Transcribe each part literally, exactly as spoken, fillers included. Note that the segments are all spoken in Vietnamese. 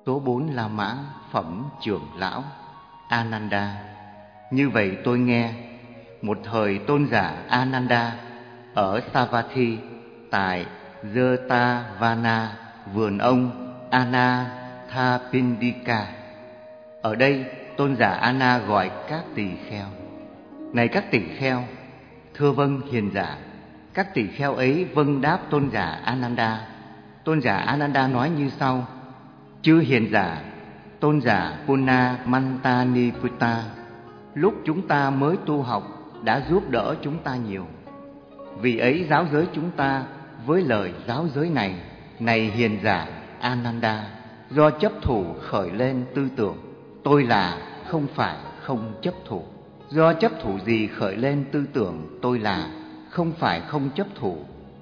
Số bốn La Mã phẩm trưởng lão Ananda. Như vậy tôi nghe, một thời tôn giả Ananda ở Savatthi tại Jetavana, vườn ông Anathapindika. Ở đây tôn giả Ana gọi các tỳ kheo: này các tỳ kheo. Thưa vâng hiền giả. Các tỳ kheo ấy vâng đáp tôn giả Ananda. Tôn giả Ananda nói như sau: chư hiền giả, tôn giả Punna Mantaniputta lúc chúng ta mới tu học đã giúp đỡ chúng ta nhiều. Vì ấy giáo giới chúng ta với lời giáo giới này: này hiền giả Ananda, do chấp thủ khởi lên tư tưởng tôi là không phải không chấp thủ. Do chấp thủ gì khởi lên tư tưởng tôi là không phải không chấp thủ.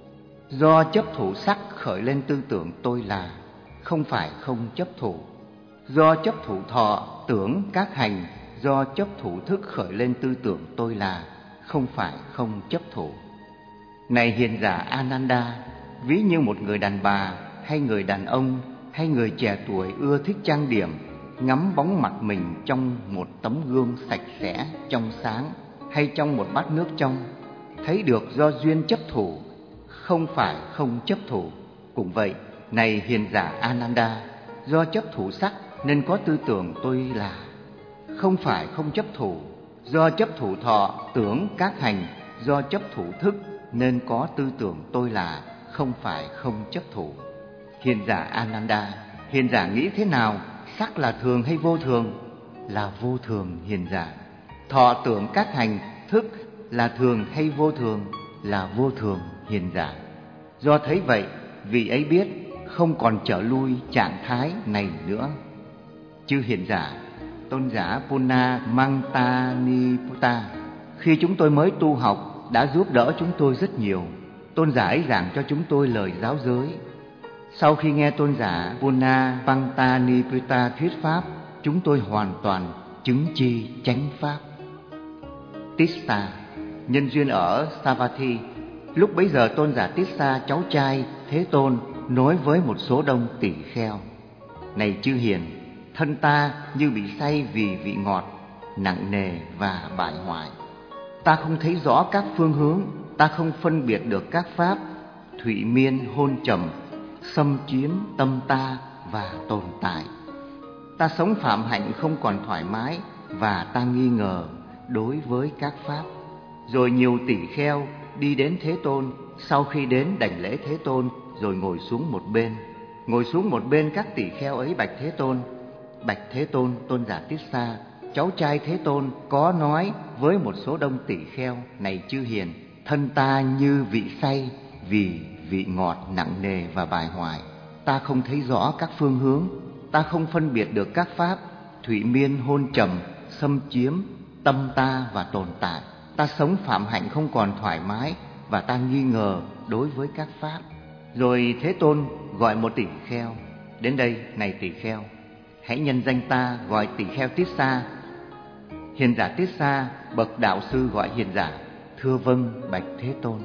Do chấp thủ sắc khởi lên tư tưởng tôi là không phải không chấp thủ. Do chấp thủ thọ, tưởng, các hành, do chấp thủ thức khởi lên tư tưởng tôi là không phải không chấp thủ. Này hiền giả Ananda, ví như một người đàn bà hay người đàn ông hay người trẻ tuổi ưa thích trang điểm, ngắm bóng mặt mình trong một tấm gương sạch sẽ, trong sáng, hay trong một bát nước trong, thấy được do duyên chấp thủ, không phải không chấp thủ. Cũng vậy, này hiền giả Ananda, do chấp thủ sắc nên có tư tưởng tôi là không phải không chấp thủ. Do chấp thủ thọ, tưởng, các hành, do chấp thủ thức nên có tư tưởng tôi là không phải không chấp thủ. Hiền giả Ananda, hiền giả nghĩ thế nào? Sắc là thường hay vô thường? Là vô thường hiền giả. Thọ, tưởng, các hành, thức là thường hay vô thường? Là vô thường hiền giả. Do thấy vậy, vị ấy biết không còn trở lui trạng thái này nữa. Chư hiền giả, tôn giả Punna Mantaniputta khi chúng tôi mới tu học đã giúp đỡ chúng tôi rất nhiều. Tôn giả ấy giảng cho chúng tôi lời giáo giới. Sau khi nghe tôn giả Punna Mantaniputta thuyết pháp, chúng tôi hoàn toàn chứng chi chánh pháp. Tissa, nhân duyên ở Savatthi. Lúc bấy giờ tôn giả Tissa, cháu trai Thế Tôn, nói với một số đông tỷ kheo: này chư hiền, thân ta như bị say vì vị ngọt, nặng nề và bại hoại. Ta không thấy rõ các phương hướng, ta không phân biệt được các pháp, thụy miên hôn trầm, xâm chiếm tâm ta và tồn tại. Ta sống phạm hạnh không còn thoải mái, và ta nghi ngờ đối với các pháp. Rồi nhiều tỷ kheo đi đến Thế Tôn. Sau khi đến đảnh lễ Thế Tôn, rồi ngồi xuống một bên. Ngồi xuống một bên, các tỷ kheo ấy bạch Thế Tôn: bạch Thế Tôn, tôn giả Tissa, cháu trai Thế Tôn, có nói với một số đông tỷ kheo: này chư hiền, thân ta như vị say vì vị ngọt nặng nề và bại hoại. Ta không thấy rõ các phương hướng, ta không phân biệt được các pháp, thụy miên hôn trầm, xâm chiếm tâm ta và tồn tại. Ta sống phạm hạnh không còn thoải mái, và ta nghi ngờ đối với các pháp. Rồi Thế Tôn gọi một tỷ kheo: đến đây, này tỷ kheo, hãy nhân danh ta gọi tỷ kheo Tissa. Hiền giả Tissa, bậc đạo sư gọi hiền giả: thưa vâng bạch Thế Tôn.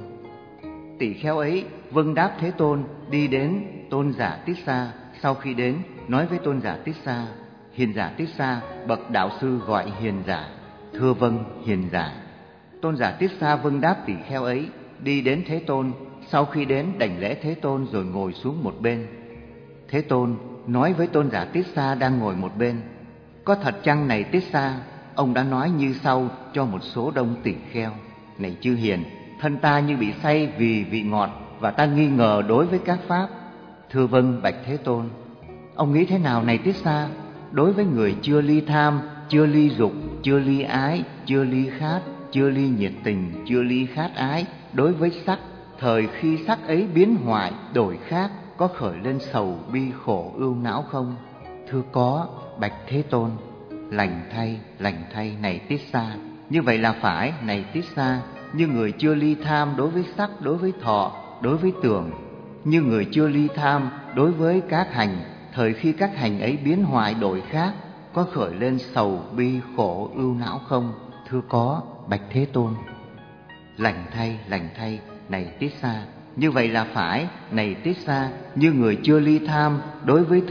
Tỷ kheo ấy vâng đáp Thế Tôn, đi đến tôn giả Tissa. Sau khi đến, nói với tôn giả Tissa: hiền giả Tissa, bậc đạo sư gọi hiền giả: thưa vâng hiền giả. Tôn giả Tissa vâng đáp tỷ kheo ấy, đi đến Thế Tôn. Sau khi đến, đảnh lễ Thế Tôn rồi ngồi xuống một bên. Thế Tôn nói với tôn giả Tissa đang ngồi một bên: có thật chăng này Tissa? Ông đã nói như sau cho một số đông tỷ kheo: này chư hiền, thân ta như bị say vì vị ngọt, và ta nghi ngờ đối với các pháp. Thưa vâng bạch Thế Tôn. Ông nghĩ thế nào này Tissa? Đối với người chưa ly tham, chưa ly dục, chưa ly ái, chưa ly khát, chưa ly nhiệt tình, chưa ly khát ái, đối với sắc, thời khi sắc ấy biến hoại đổi khác, có khởi lên sầu bi khổ ưu não không? Thưa có bạch Thế Tôn. Lành thay, lành thay này Tissa. Như vậy là phải này Tissa. Như người chưa ly tham đối với sắc, đối với thọ, đối với tưởng, như người chưa ly tham đối với các hành, thời khi các hành ấy biến hoại đổi khác, có khởi lên sầu bi khổ ưu não không? Thưa có bạch Thế Tôn. Lành thay, lành thay này Tissa. Như vậy là phải này Tissa. Như người chưa ly tham đối với thức,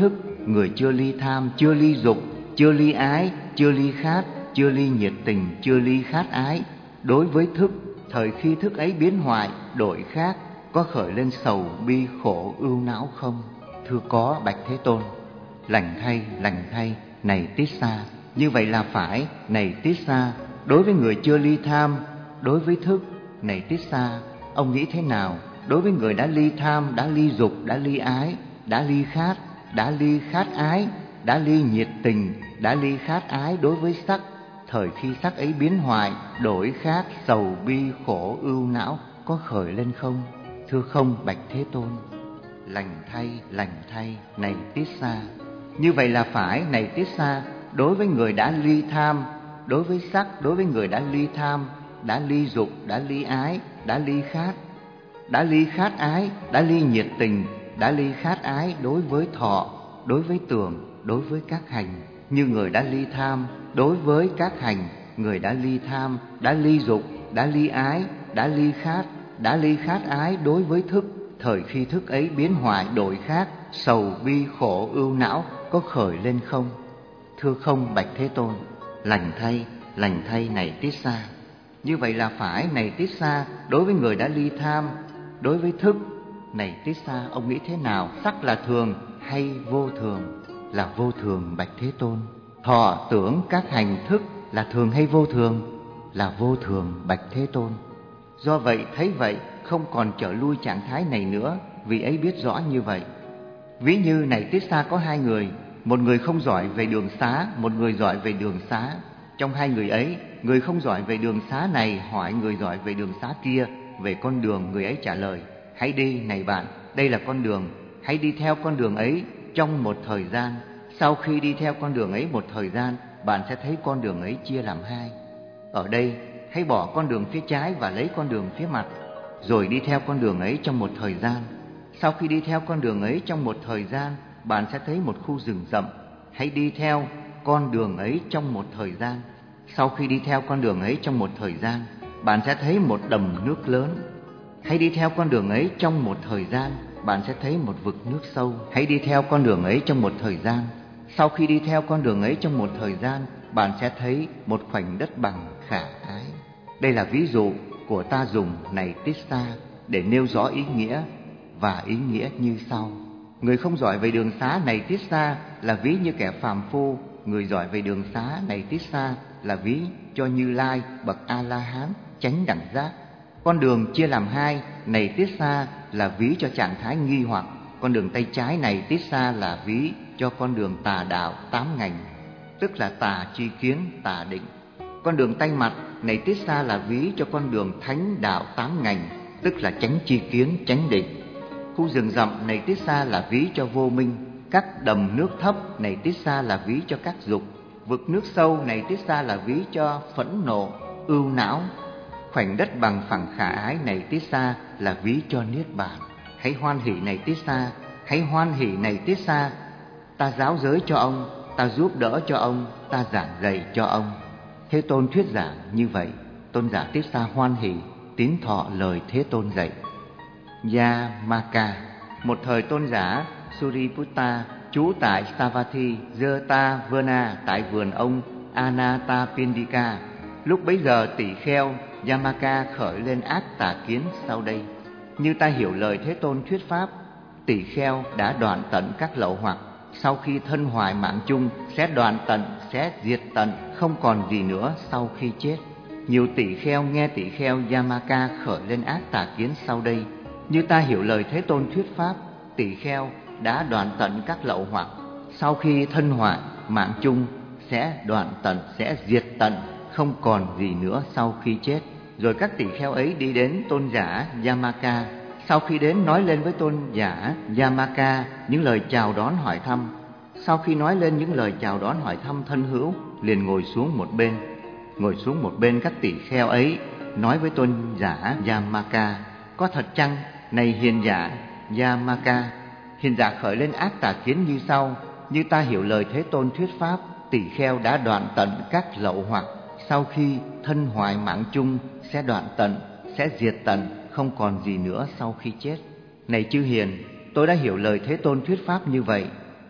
người chưa ly tham, chưa ly dục, chưa ly ái, chưa ly khát, chưa ly nhiệt tình, chưa ly khát ái. Đối với thức, thời khi thức ấy biến hoại, đổi khác, có khởi lên sầu, bi, khổ, ưu não không? Thưa có, bạch Thế Tôn. Lành thay, lành thay, này Tiết Xa. Như vậy là phải, này Tiết Xa. Đối với người chưa ly tham, đối với thức, này Tiết Xa, ông nghĩ thế nào? Đối với người đã ly tham, đã ly dục, đã ly ái, đã ly khát, đã ly khát ái, đã ly nhiệt tình, đã ly khát ái đối với sắc, thời khi sắc ấy biến hoại, đổi khác, sầu bi khổ ưu não, có khởi lên không? Thưa không, bạch Thế Tôn. Lành thay, lành thay, này Tiết Xa. Như vậy là phải, này Tiết Xa. Đối với người đã ly tham, đối với sắc, đối với người đã ly tham, đã ly dục, đã ly ái, đã ly khát, đã ly khát ái, đã ly nhiệt tình, đã ly khát ái đối với thọ, đối với tưởng, đối với các hành. Như người đã ly tham, đối với các hành, người đã ly tham, đã ly dục, đã ly ái, đã ly khát, đã ly khát ái đối với thức, thời khi thức ấy biến hoại đổi khác, sầu bi khổ ưu não, có khởi lên không? Thưa không, bạch Thế Tôn. Lành thay, lành thay, này Tiết Xa. Như vậy là phải, này Tiết Xa. Đối với người đã ly tham, đối với thức, này Tiết Xa, ông nghĩ thế nào? Sắc là thường hay vô thường? Là vô thường, bạch Thế Tôn. Thọ tưởng các hành thức là thường hay vô thường? Là vô thường, bạch Thế Tôn. Do vậy, thấy vậy, không còn trở lui trạng thái này nữa, vì ấy biết rõ như vậy. Ví như này Tiết Xa, có hai người, một người không giỏi về đường xá, một người giỏi về đường xá. Trong hai người ấy, người không giỏi về đường xá này hỏi người giỏi về đường xá kia về con đường. Người ấy trả lời: hãy đi, này bạn, đây là con đường, hãy đi theo con đường ấy trong một thời gian. Sau khi đi theo con đường ấy một thời gian, bạn sẽ thấy con đường ấy chia làm hai. Ở đây, hãy bỏ con đường phía trái và lấy con đường phía mặt, rồi đi theo con đường ấy trong một thời gian. Sau khi đi theo con đường ấy trong một thời gian, bạn sẽ thấy một khu rừng rậm. Hãy đi theo con đường ấy trong một thời gian. Sau khi đi theo con đường ấy trong một thời gian, bạn sẽ thấy một đầm nước lớn. Hãy đi theo con đường ấy trong một thời gian, bạn sẽ thấy một vực nước sâu. Hãy đi theo con đường ấy trong một thời gian. Sau khi đi theo con đường ấy trong một thời gian, bạn sẽ thấy một khoảnh đất bằng khả ái. Đây là ví dụ của ta dùng này Tiết Xa để nêu rõ ý nghĩa, và ý nghĩa như sau. Người không giỏi về đường xá này Tiết Xa là ví như kẻ phàm phu. Người giỏi về đường xá này Tiết Xa là ví cho Như Lai bậc A-la-hán chánh đẳng giác. Con đường chia làm hai này Tiết Xa là ví cho trạng thái nghi hoặc. Con đường tay trái này Tiết Xa là ví cho con đường tà đạo tám ngành, tức là tà tri kiến, tà định. Con đường tay mặt này Tiết Xa là ví cho con đường thánh đạo tám ngành, tức là chánh tri kiến, chánh định. Khu rừng rậm này Tiết Xa là ví cho vô minh. Các đầm nước thấp này Tiết Xa là ví cho các dục. Vực nước sâu này Tiết Xa là ví cho phẫn nộ, ưu não. Khoảnh đất bằng phẳng khả ái này Tiết Xa là ví cho niết bàn. Hãy hoan hỷ này Tiết Xa, hãy hoan hỷ này Tiết Xa. Ta giáo giới cho ông, ta giúp đỡ cho ông, ta giảng dạy cho ông. Thế Tôn thuyết giảng như vậy. Tôn giả Tiết Xa hoan hỷ tín thọ lời Thế Tôn dạy. Yamaka, một thời tôn giả Suriputta trú tại Savatthi, Jeta-Varna, tại vườn ông Anathapindika. Lúc bấy giờ tỷ kheo Yamaka khởi lên ác tà kiến sau đây. Như ta hiểu lời Thế Tôn thuyết pháp, tỷ kheo đã đoạn tận các lậu hoặc. Sau khi thân hoại mạng chung, sẽ đoạn tận, sẽ diệt tận, không còn gì nữa sau khi chết. Nhiều tỷ kheo nghe tỷ kheo Yamaka khởi lên ác tà kiến sau đây. Như ta hiểu lời Thế Tôn thuyết pháp, tỷ kheo đã đoạn tận các lậu hoặc. Sau khi thân hoại mạng chung, sẽ đoạn tận, sẽ diệt tận, không còn gì nữa sau khi chết. Rồi các tỷ kheo ấy đi đến tôn giả Yamaka. Sau khi đến nói lên với tôn giả Yamaka những lời chào đón hỏi thăm. Sau khi nói lên những lời chào đón hỏi thăm thân hữu, liền ngồi xuống một bên. Ngồi xuống một bên, các tỷ kheo ấy nói với tôn giả Yamaka: có thật chăng, này hiền giả Yamaka? Hiền giả khởi lên ác tà kiến như sau: như ta hiểu lời Thế Tôn thuyết pháp, tỷ kheo đã đoạn tận các lậu hoặc. Sau khi thân hoại mạng chung, sẽ đoạn tận, sẽ diệt tận, không còn gì nữa sau khi chết. Này chư hiền, tôi đã hiểu lời Thế Tôn thuyết pháp như vậy.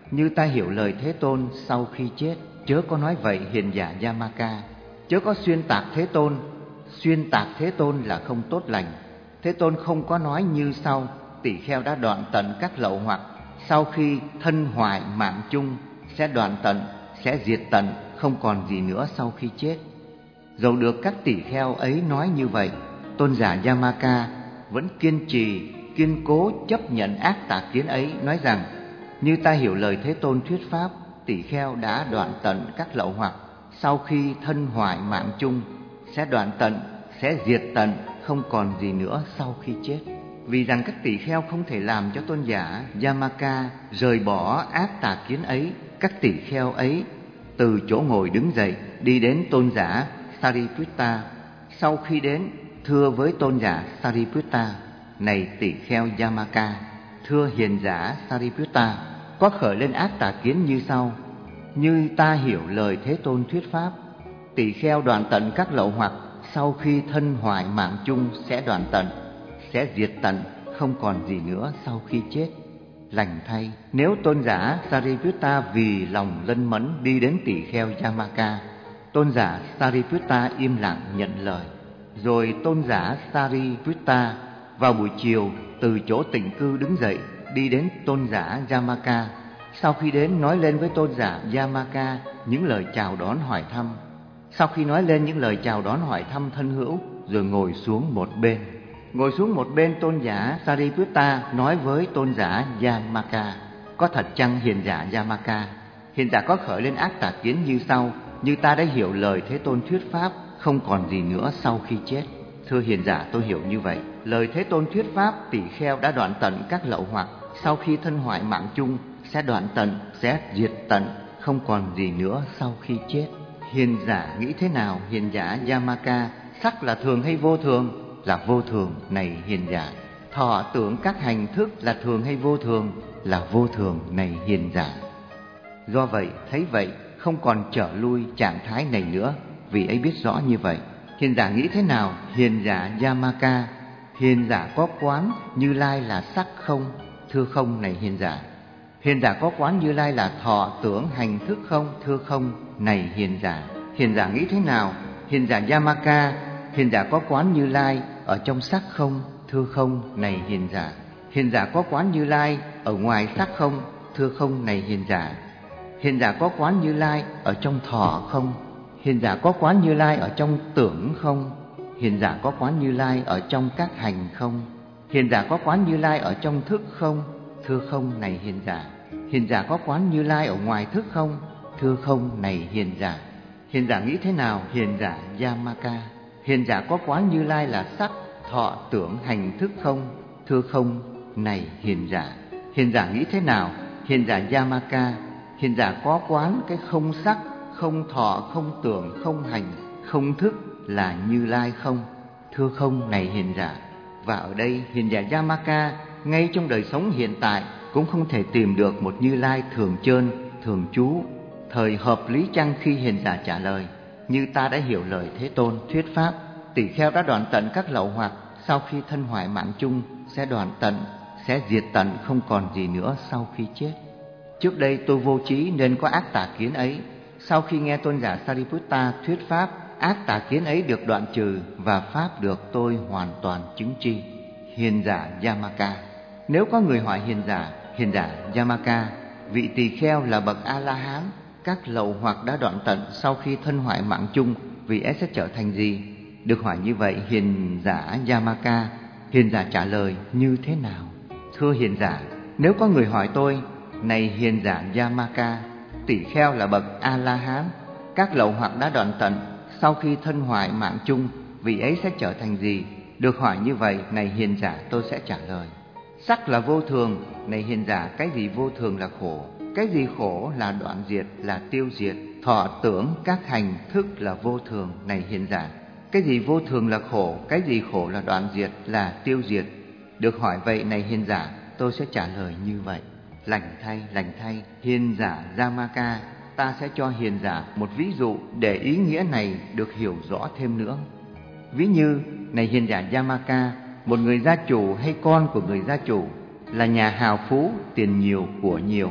như ta hiểu lời Thế Tôn sau khi chết. Chớ có nói vậy hiền giả Yamaka. Chớ có xuyên tạc Thế Tôn. Xuyên tạc Thế Tôn là không tốt lành. Thế Tôn không có nói như sau: tỳ kheo đã đoạn tận các lậu hoặc, sau khi thân hoại mạng chung sẽ đoạn tận, sẽ diệt tận, không còn gì nữa sau khi chết. Dầu được các tỳ kheo ấy nói như vậy, tôn giả Yamaka vẫn kiên trì, kiên cố chấp nhận ác tà kiến ấy, nói rằng: như ta hiểu lời Thế Tôn thuyết pháp, tỳ kheo đã đoạn tận các lậu hoặc, sau khi thân hoại mạng chung sẽ đoạn tận, sẽ diệt tận, không còn gì nữa sau khi chết. Vì rằng các tỳ kheo không thể làm cho tôn giả Yamaka rời bỏ ác tà kiến ấy, các tỳ kheo ấy từ chỗ ngồi đứng dậy, đi đến tôn giả Sariputta. Sau khi đến, thưa với tôn giả Sariputta: này tỳ kheo Yamaka, thưa hiền giả Sariputta, có khởi lên ác tà kiến như sau: như ta hiểu lời Thế Tôn thuyết pháp, tỳ kheo đoạn tận các lậu hoặc, sau khi thân hoại mạng chung sẽ đoạn tận, sẽ diệt tận, không còn gì nữa sau khi chết. Lành thay, nếu tôn giả Sariputta vì lòng lân mẫn đi đến tỳ kheo Yamaka, tôn giả Sariputta im lặng nhận lời. Rồi tôn giả Sariputta vào buổi chiều từ chỗ tịnh cư đứng dậy, đi đến tôn giả Yamaka. Sau khi đến, nói lên với tôn giả Yamaka những lời chào đón hỏi thăm. Sau khi nói lên những lời chào đón hỏi thăm thân hữu, rồi ngồi xuống một bên. Ngồi xuống một bên, tôn giả Sariputta nói với tôn giả Yamaka: có thật chăng hiền giả Yamaka? Hiền giả có khởi lên ác tà kiến như sau: như ta đã hiểu lời Thế Tôn thuyết pháp, không còn gì nữa sau khi chết. Thưa hiền giả, tôi hiểu như vậy. Lời Thế Tôn thuyết pháp, tỳ kheo đã đoạn tận các lậu hoặc, sau khi thân hoại mạng chung sẽ đoạn tận, sẽ diệt tận, không còn gì nữa sau khi chết. Hiền giả nghĩ thế nào hiền giả Yamaka? Sắc là thường hay vô thường? Là vô thường, này hiền giả. Thọ tưởng các hành thức là thường hay vô thường? Là vô thường, này hiền giả. Do vậy, thấy vậy, không còn trở lui trạng thái này nữa, vì ấy biết rõ như vậy. Hiền giả nghĩ thế nào hiền giả Yamaka? Hiền giả có quán Như Lai là sắc không? Thưa không, này hiền giả. Hiền giả có quán Như Lai là thọ tưởng hành thức không? Thưa không, này hiền giả. Hiền giả nghĩ thế nào hiền giả Yamaka? Hiền giả có quán Như Lai ở trong sắc không? Thưa không, này hiền giả. Hiền giả có quán Như Lai ở ngoài sắc không? Thưa không, này hiền giả. Hiền giả có quán Như Lai ở trong thọ không? Hiền giả có quán Như Lai ở trong tưởng không? Hiền giả có quán Như Lai ở trong các hành không? Hiền giả có quán Như Lai ở trong thức không? Thưa không, này hiền giả. Hiền giả có quán Như Lai ở ngoài thức không? Thưa không, này hiền giả. Hiền giả nghĩ thế nào hiền giả Yamaka? Hiền giả có quán Như Lai là sắc, thọ, tưởng, hành, thức không? Thưa không, này hiền giả. Hiền giả nghĩ thế nào hiền giả Yamaka? Hiền giả có quán cái không sắc, không thọ, không tưởng, không hành, không thức là Như Lai không? Thưa không, này hiền giả. Và ở đây hiền giả Yamaka ngay trong đời sống hiện tại cũng không thể tìm được một Như Lai thường chơn, thường trú. Thời hợp lý chăng khi hiền giả trả lời: như ta đã hiểu lời Thế Tôn thuyết pháp, tỳ kheo đã đoạn tận các lậu hoặc, sau khi thân hoại mạng chung sẽ đoạn tận, sẽ diệt tận, không còn gì nữa sau khi chết. Trước đây tôi vô trí nên có ác tà kiến ấy. Sau khi nghe tôn giả Sariputta thuyết pháp, ác tà kiến ấy được đoạn trừ và pháp được tôi hoàn toàn chứng tri. Hiền giả Yamaka. Nếu có người hỏi hiền giả: hiền giả Yamaka, vị tỳ kheo là bậc A-la-hán, các lậu hoặc đã đoạn tận, sau khi thân hoại mạng chung, vị ấy sẽ trở thành gì? Được hỏi như vậy, hiền giả Yamaka, hiền giả trả lời như thế nào? Thưa hiền giả, nếu có người hỏi tôi: này hiền giả Yamaka, tỳ kheo là bậc A-la-hán, các lậu hoặc đã đoạn tận, sau khi thân hoại mạng chung, vị ấy sẽ trở thành gì? Được hỏi như vậy, này hiền giả, tôi sẽ trả lời: sắc là vô thường, này hiền giả, cái gì vô thường là khổ, cái gì khổ là đoạn diệt, là tiêu diệt. Thọ tưởng các hành thức là vô thường, này hiền giả, cái gì vô thường là khổ, cái gì khổ là đoạn diệt, là tiêu diệt. Được hỏi vậy, này hiền giả, tôi sẽ trả lời như vậy. Lành thay, lành thay, hiền giả Yamaka, ta sẽ cho hiền giả một ví dụ để ý nghĩa này được hiểu rõ thêm nữa. Ví như, này hiền giả Yamaka, một người gia chủ hay con của người gia chủ là nhà hào phú, tiền nhiều của nhiều.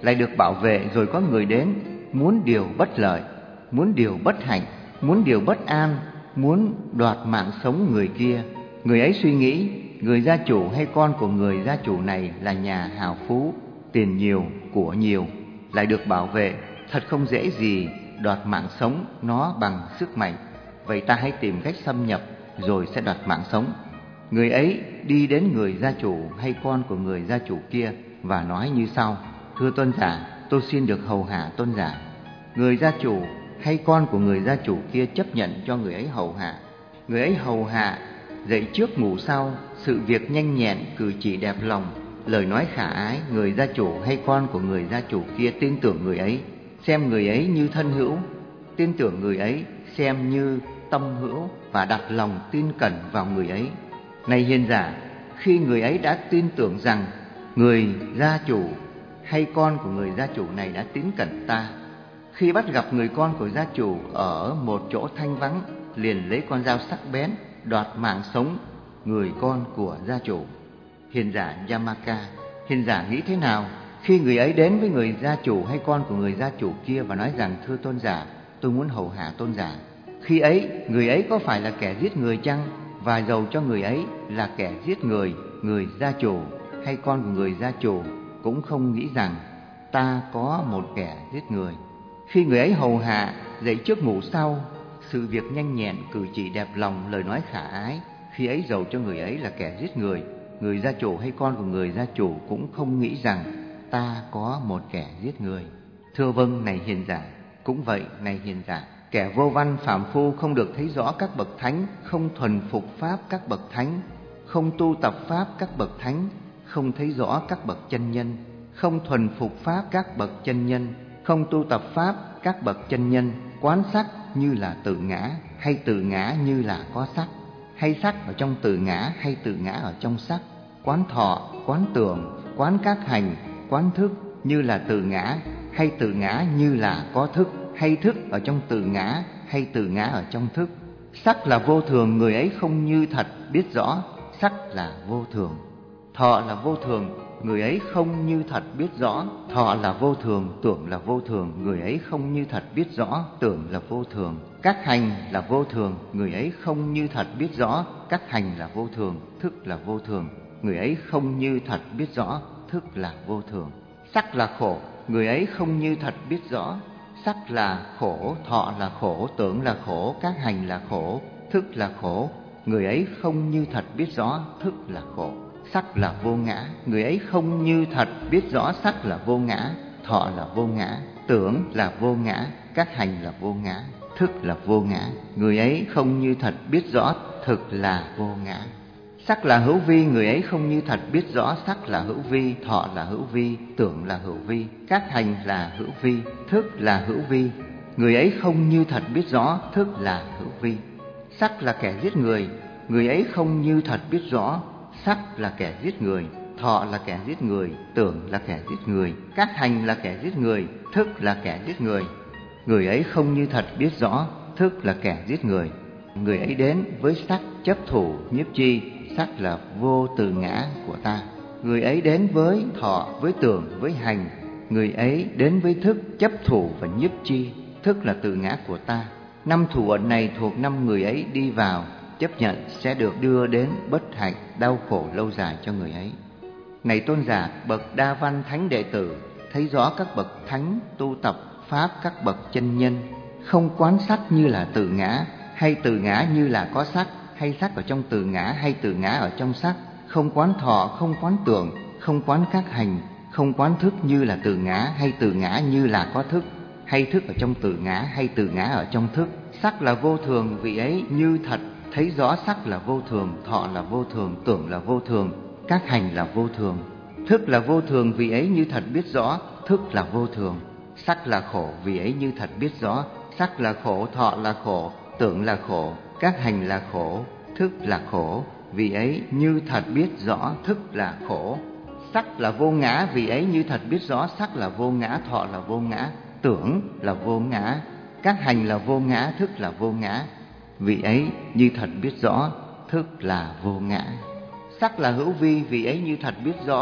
lại được bảo vệ, rồi có người đến, muốn điều bất lợi, muốn điều bất hạnh, muốn điều bất an, muốn đoạt mạng sống người kia. Người ấy suy nghĩ, người gia chủ hay con của người gia chủ này là nhà hào phú, tiền nhiều, của nhiều, lại được bảo vệ, thật không dễ gì đoạt mạng sống nó bằng sức mạnh. Vậy ta hãy tìm cách xâm nhập rồi sẽ đoạt mạng sống. Người ấy đi đến người gia chủ hay con của người gia chủ kia và nói như sau: thưa tôn giả, tôi xin được hầu hạ tôn giả. Người gia chủ hay con của người gia chủ kia chấp nhận cho người ấy hầu hạ. Người ấy hầu hạ, dậy trước ngủ sau, sự việc nhanh nhẹn, cử chỉ đẹp lòng, lời nói khả ái. Người gia chủ hay con của người gia chủ kia tin tưởng người ấy, xem người ấy như thân hữu, tin tưởng người ấy xem như tâm hữu, và đặt lòng tin cẩn vào người ấy. Này hiền giả, khi người ấy đã tin tưởng rằng người gia chủ hay con của người gia chủ này đã tín cẩn ta, khi bắt gặp người con của gia chủ ở một chỗ thanh vắng, liền lấy con dao sắc bén đoạt mạng sống người con của gia chủ. Hiền giả Yamaka, hiền giả nghĩ thế nào khi người ấy đến với người gia chủ hay con của người gia chủ kia và nói rằng: thưa tôn giả, tôi muốn hầu hạ tôn giả? Khi ấy, người ấy có phải là kẻ giết người chăng? Và dầu cho người ấy là kẻ giết người, người gia chủ hay con của người gia chủ cũng không nghĩ rằng ta có một kẻ giết người. Khi người ấy hầu hạ, dậy trước ngủ sau, sự việc nhanh nhẹn, cử chỉ đẹp lòng, lời nói khả ái, khi ấy dầu cho người ấy là kẻ giết người, người gia chủ hay con của người gia chủ cũng không nghĩ rằng ta có một kẻ giết người. Thưa vâng, này hiền giả. Cũng vậy, này hiền giả, kẻ vô văn phàm phu không được thấy rõ các bậc thánh, không thuần phục pháp các bậc thánh, không tu tập pháp các bậc thánh, không thấy rõ các bậc chân nhân, không thuần phục pháp các bậc chân nhân, không tu tập pháp các bậc chân nhân, quán sắc như là tự ngã, hay tự ngã như là có sắc, hay sắc ở trong tự ngã, hay tự ngã ở trong sắc, quán thọ, quán tưởng, quán các hành, quán thức như là tự ngã, hay tự ngã như là có thức, hay thức ở trong tự ngã, hay tự ngã ở trong thức. Sắc là vô thường, người ấy không như thật biết rõ, sắc là vô thường. Thọ là vô thường, người ấy không như thật biết rõ, thọ là vô thường. Tưởng là vô thường, người ấy không như thật biết rõ, tưởng là vô thường. Các hành là vô thường, người ấy không như thật biết rõ, các hành là vô thường. Thức là vô thường, người ấy không như thật biết rõ, thức là vô thường. Sắc là khổ, người ấy không như thật biết rõ, sắc là khổ. Thọ là khổ, tưởng là khổ, các hành là khổ, thức là khổ, người ấy không như thật biết rõ, thức là khổ. Sắc là vô ngã, người ấy không như thật biết rõ, sắc là vô ngã. Thọ là vô ngã, tưởng là vô ngã, các hành là vô ngã, thức là vô ngã, người ấy không như thật biết rõ, thực là vô ngã. Sắc là hữu vi, người ấy không như thật biết rõ, sắc là hữu vi. Thọ là hữu vi, tưởng là hữu vi, các hành là hữu vi, thức là hữu vi, người ấy không như thật biết rõ, thức là hữu vi. Sắc là kẻ giết người, người ấy không như thật biết rõ, sắc là kẻ giết người. Thọ là kẻ giết người, tưởng là kẻ giết người, các hành là kẻ giết người, thức là kẻ giết người, người ấy không như thật biết rõ, thức là kẻ giết người. Người ấy đến với sắc chấp thủ nhiếp chi, sắc là vô tự ngã của ta. Người ấy đến với thọ, với tưởng, với hành, người ấy đến với thức chấp thủ và nhiếp chi, thức là tự ngã của ta. Năm thủ ẩn này thuộc năm người ấy đi vào, chấp nhận sẽ được đưa đến bất hạnh, đau khổ lâu dài cho người ấy. Này tôn giả, bậc đa văn thánh đệ tử thấy rõ các bậc thánh tu tập pháp các bậc chân nhân, không quán sắc như là tự ngã, hay tự ngã như là có sắc, hay sắc ở trong tự ngã, hay tự ngã ở trong sắc, không quán thọ, không quán tưởng, không quán các hành, không quán thức như là tự ngã, hay tự ngã như là có thức, hay thức ở trong tự ngã, hay tự ngã ở trong thức. Sắc là vô thường, vị ấy như thật thấy rõ sắc là vô thường, thọ là vô thường, tưởng là vô thường, các hành là vô thường. Thức là vô thường, vị ấy như thật biết rõ, thức là vô thường. Sắc là khổ, vị ấy như thật biết rõ, sắc là khổ, thọ là khổ, tưởng là khổ, các hành là khổ, thức là khổ, vị ấy như thật biết rõ, thức là khổ. Sắc là vô ngã, vị ấy như thật biết rõ, sắc là vô ngã, thọ là vô ngã, tưởng là vô ngã, các hành là vô ngã, thức là vô ngã, vị ấy như thật biết rõ, thức là vô ngã. Sắc là hữu vi, vị ấy như thật biết rõ,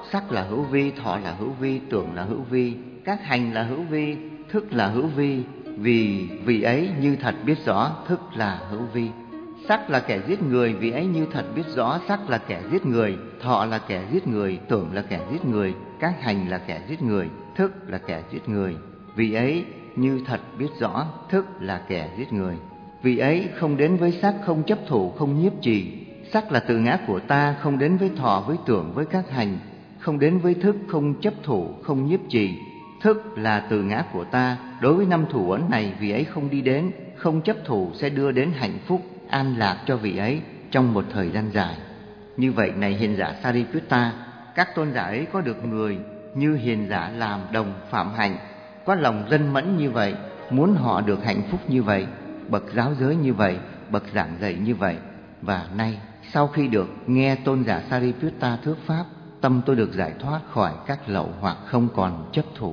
sắc là hữu vi, thọ là hữu vi, tưởng là hữu vi, các hành là hữu vi, thức là hữu vi. Vì vị ấy như thật biết rõ thức là hữu vi. Sắc là kẻ giết người, vì ấy như thật biết rõ sắc là kẻ giết người. Thọ là kẻ giết người, tưởng là kẻ giết người, các hành là kẻ giết người, thức là kẻ giết người. Vì ấy như thật biết rõ thức là kẻ giết người. Vì ấy không đến với sắc, không chấp thủ, không nhiếp trì. Sắc là tự ngã của ta, không đến với thọ, với tưởng, với các hành. Không đến với thức, không chấp thủ, không nhiếp trì. Thức là tự ngã của ta, đối với năm thủ ấn này vì ấy không đi đến, không chấp thủ sẽ đưa đến hạnh phúc, an lạc cho vị ấy trong một thời gian dài. Như vậy này hiền giả Sariputta, các tôn giả ấy có được người như hiền giả làm đồng phạm hạnh, có lòng rân mẫn như vậy, muốn họ được hạnh phúc như vậy, bậc giáo giới như vậy, bậc giảng dạy như vậy. Và nay sau khi được nghe tôn giả Sariputta thuyết pháp, tâm tôi được giải thoát khỏi các lậu hoặc, không còn chấp thủ.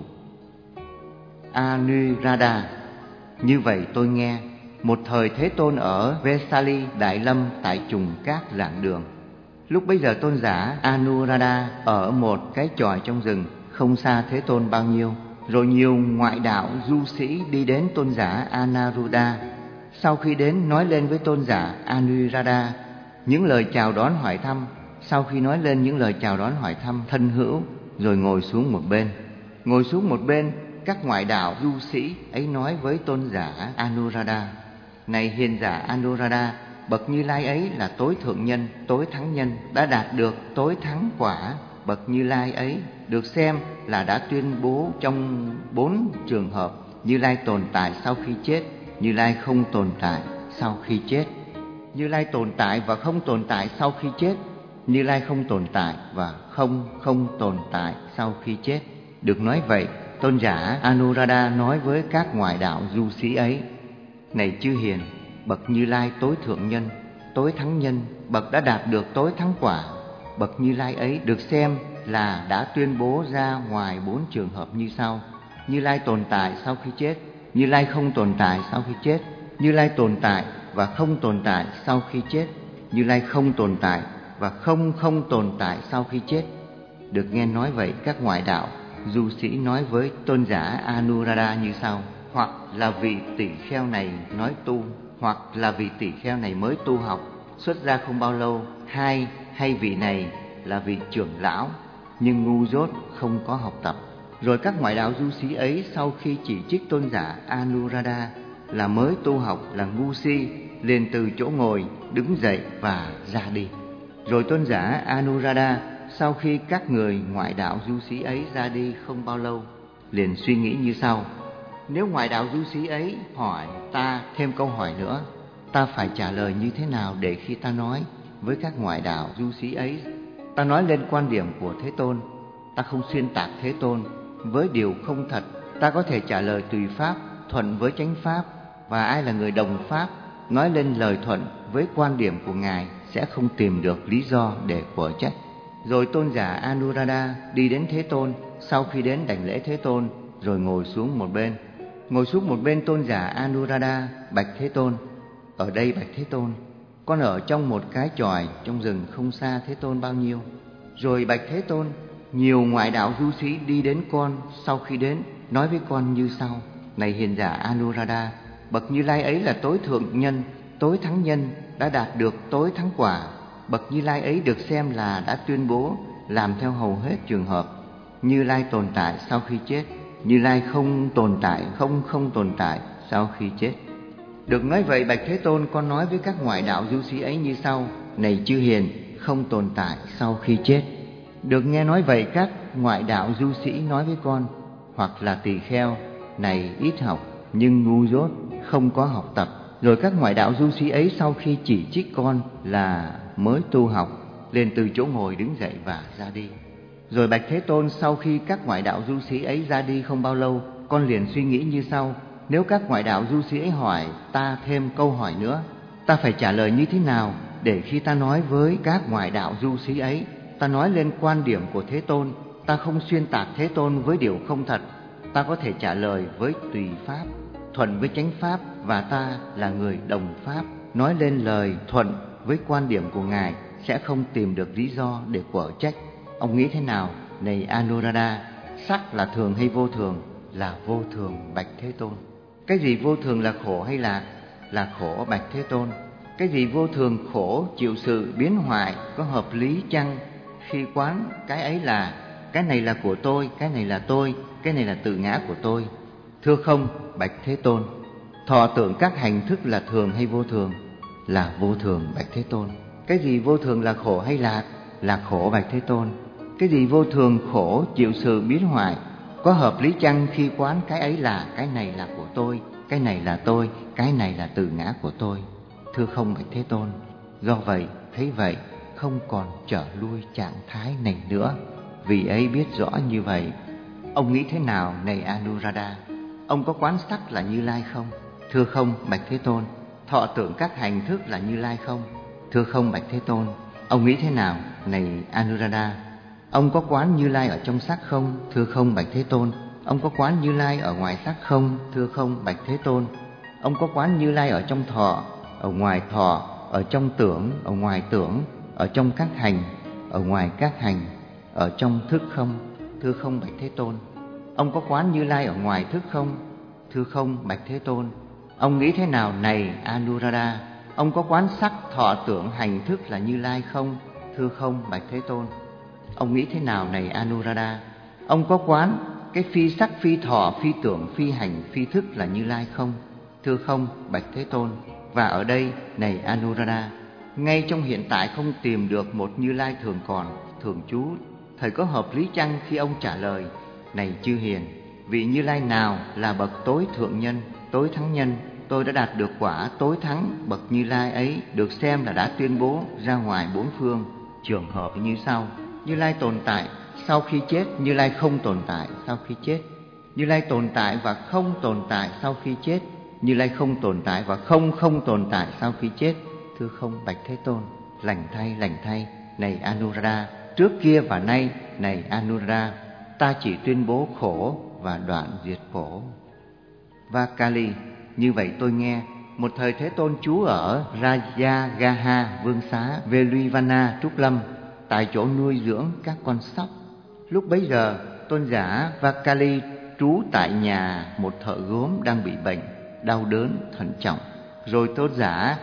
Anuradha. Như vậy tôi nghe, một thời Thế Tôn ở Vesali Đại Lâm tại trùng các giảng đường. Lúc bấy giờ tôn giả Anuradha ở một cái chòi trong rừng, không xa Thế Tôn bao nhiêu. Rồi nhiều ngoại đạo du sĩ đi đến tôn giả Anaruddha. Sau khi đến nói lên với tôn giả Anuradha những lời chào đón hỏi thăm. Sau khi nói lên những lời chào đón hỏi thăm thân hữu, rồi ngồi xuống một bên. Ngồi xuống một bên, các ngoại đạo du sĩ ấy nói với tôn giả Anuradha: này hiền giả Anuradha, bậc Như Lai ấy là tối thượng nhân, tối thắng nhân, đã đạt được tối thắng quả. Bậc Như Lai ấy được xem là đã tuyên bố trong bốn trường hợp: Như Lai tồn tại sau khi chết, Như Lai không tồn tại sau khi chết, Như Lai tồn tại và không tồn tại sau khi chết, Như Lai không tồn tại và không không tồn tại sau khi chết. Được nói vậy, tôn giả Anuradha nói với các ngoại đạo du sĩ ấy: này chư hiền, bậc Như Lai tối thượng nhân, tối thắng nhân, bậc đã đạt được tối thắng quả. Bậc Như Lai ấy được xem là đã tuyên bố ra ngoài bốn trường hợp như sau: Như Lai tồn tại sau khi chết, Như Lai không tồn tại sau khi chết, Như Lai tồn tại và không tồn tại sau khi chết, Như Lai không tồn tại và không không tồn tại sau khi chết. Được nghe nói vậy, các ngoại đạo du sĩ nói với tôn giả Anuradha như sau: hoặc là vị tỷ kheo này nói tu, hoặc là vị tỷ kheo này mới tu học, xuất gia không bao lâu. Hai, hay vị này là vị trưởng lão nhưng ngu dốt, không có học tập. Rồi các ngoại đạo du sĩ ấy sau khi chỉ trích tôn giả Anuradha là mới tu học, là ngu si, liền từ chỗ ngồi đứng dậy và ra đi. Rồi tôn giả Anuradha sau khi các người ngoại đạo du sĩ ấy ra đi không bao lâu, liền suy nghĩ như sau: nếu ngoại đạo du sĩ ấy hỏi ta thêm câu hỏi nữa, ta phải trả lời như thế nào để khi ta nói với các ngoại đạo du sĩ ấy, ta nói lên quan điểm của Thế Tôn, ta không xuyên tạc Thế Tôn với điều không thật, ta có thể trả lời tùy pháp, thuận với chánh pháp. Và ai là người đồng pháp, nói lên lời thuận với quan điểm của Ngài sẽ không tìm được lý do để quở trách. Rồi tôn giả Anuradha đi đến Thế Tôn. Sau khi đến đảnh lễ Thế Tôn, rồi ngồi xuống một bên. Ngồi xuống một bên, tôn giả Anuradha bạch Thế Tôn: ở đây bạch Thế Tôn, con ở trong một cái chòi trong rừng không xa Thế Tôn bao nhiêu. Rồi bạch Thế Tôn, nhiều ngoại đạo du sĩ đi đến con. Sau khi đến, nói với con như sau: này hiền giả Anuradha, bậc Như Lai ấy là tối thượng nhân, tối thắng nhân, đã đạt được tối thắng quả. Bậc Như Lai ấy được xem là đã tuyên bố làm theo hầu hết trường hợp: Như Lai tồn tại sau khi chết, Như Lai không tồn tại, không không tồn tại sau khi chết. Được nói vậy, bạch Thế Tôn, con nói với các ngoại đạo du sĩ ấy như sau: này chư hiền, không tồn tại sau khi chết. Được nghe nói vậy, các ngoại đạo du sĩ nói với con: hoặc là tỳ kheo này ít học nhưng ngu dốt, không có học tập. Rồi các ngoại đạo du sĩ ấy sau khi chỉ trích con là mới tu học, liền từ chỗ ngồi đứng dậy và ra đi. Rồi bạch Thế Tôn, sau khi các ngoại đạo du sĩ ấy ra đi không bao lâu, con liền suy nghĩ như sau: nếu các ngoại đạo du sĩ ấy hỏi ta thêm câu hỏi nữa, ta phải trả lời như thế nào để khi ta nói với các ngoại đạo du sĩ ấy, ta nói lên quan điểm của Thế Tôn, ta không xuyên tạc Thế Tôn với điều không thật, ta có thể trả lời với tùy pháp, thuận với chánh pháp, và ta là người đồng pháp, nói lên lời thuận với quan điểm của Ngài sẽ không tìm được lý do để quở trách. Ông nghĩ thế nào này Anuruddha, sắc là thường hay vô thường? Là vô thường, bạch Thế Tôn. Cái gì vô thường là khổ hay lạc? Là khổ, bạch Thế Tôn. Cái gì vô thường khổ chịu sự biến hoại có hợp lý chăng? Khi quán cái ấy là cái này là của tôi, cái này là tôi, cái này là tự ngã của tôi. Thưa không, bạch Thế Tôn. Thọ tưởng các hành thức là thường hay vô thường? Là vô thường, bạch Thế Tôn. Cái gì vô thường là khổ hay lạc? Là khổ, bạch Thế Tôn. Cái gì vô thường khổ chịu sự biến hoại có hợp lý chăng? Khi quán cái ấy là cái này là của tôi, cái này là tôi, cái này là tự ngã của tôi. Thưa không, bạch Thế Tôn. Do vậy, thấy vậy, không còn trở lui trạng thái này nữa. Vì ấy biết rõ như vậy, ông nghĩ thế nào này Anuruddha? Ông có quán sắc là Như Lai không? Thưa không, bạch Thế Tôn. Thọ tưởng các hành thức là Như Lai không? Thưa không, bạch Thế Tôn. Ông nghĩ thế nào này Anuruddha? Ông có quán Như Lai ở trong sắc không? Thưa không, bạch Thế Tôn. Ông có quán Như Lai ở ngoài sắc không? Thưa không, bạch Thế Tôn. Ông có quán Như Lai ở trong thọ, ở ngoài thọ, ở trong tưởng, ở ngoài tưởng, ở trong các hành, ở ngoài các hành, ở trong thức không? Thưa không, bạch Thế Tôn. Ông có quán Như Lai ở ngoài thức không? Thưa không, bạch Thế Tôn. Ông nghĩ thế nào này Anuruddha? Ông có quán sắc, thọ, tưởng, hành, thức là Như Lai không? Thưa không, bạch Thế Tôn. Ông nghĩ thế nào này Anuruddha? Ông có quán cái phi sắc, phi thọ, phi tưởng, phi hành, phi thức là Như Lai không? Thưa không, bạch Thế Tôn. Và ở đây này Anuruddha, ngay trong hiện tại không tìm được một Như Lai thường còn, thường trú. Thời có hợp lý chăng khi ông trả lời: này chư hiền, vị Như Lai nào là bậc tối thượng nhân, tối thắng nhân? Tôi đã đạt được quả tối thắng bậc Như Lai ấy, được xem là đã tuyên bố ra ngoài bốn phương. Trường hợp như sau: Như Lai tồn tại sau khi chết, Như Lai không tồn tại sau khi chết. Như Lai tồn tại và không tồn tại sau khi chết. Như Lai không tồn tại và không không tồn tại sau khi chết. Thưa không, bạch Thế Tôn. Lành thay, lành thay, này Anuruddha. Trước kia và nay, này Anuruddha, ta chỉ tuyên bố khổ và đoạn diệt khổ. Vakali, như vậy tôi nghe, một thời Thế Tôn trú ở Rajagaha vương xá Veluvana Trúc Lâm, tại chỗ nuôi dưỡng các con sóc. Lúc bấy giờ, tôn giả Vakali trú tại nhà một thợ gốm đang bị bệnh, đau đớn, thận trọng. Rồi tôn giả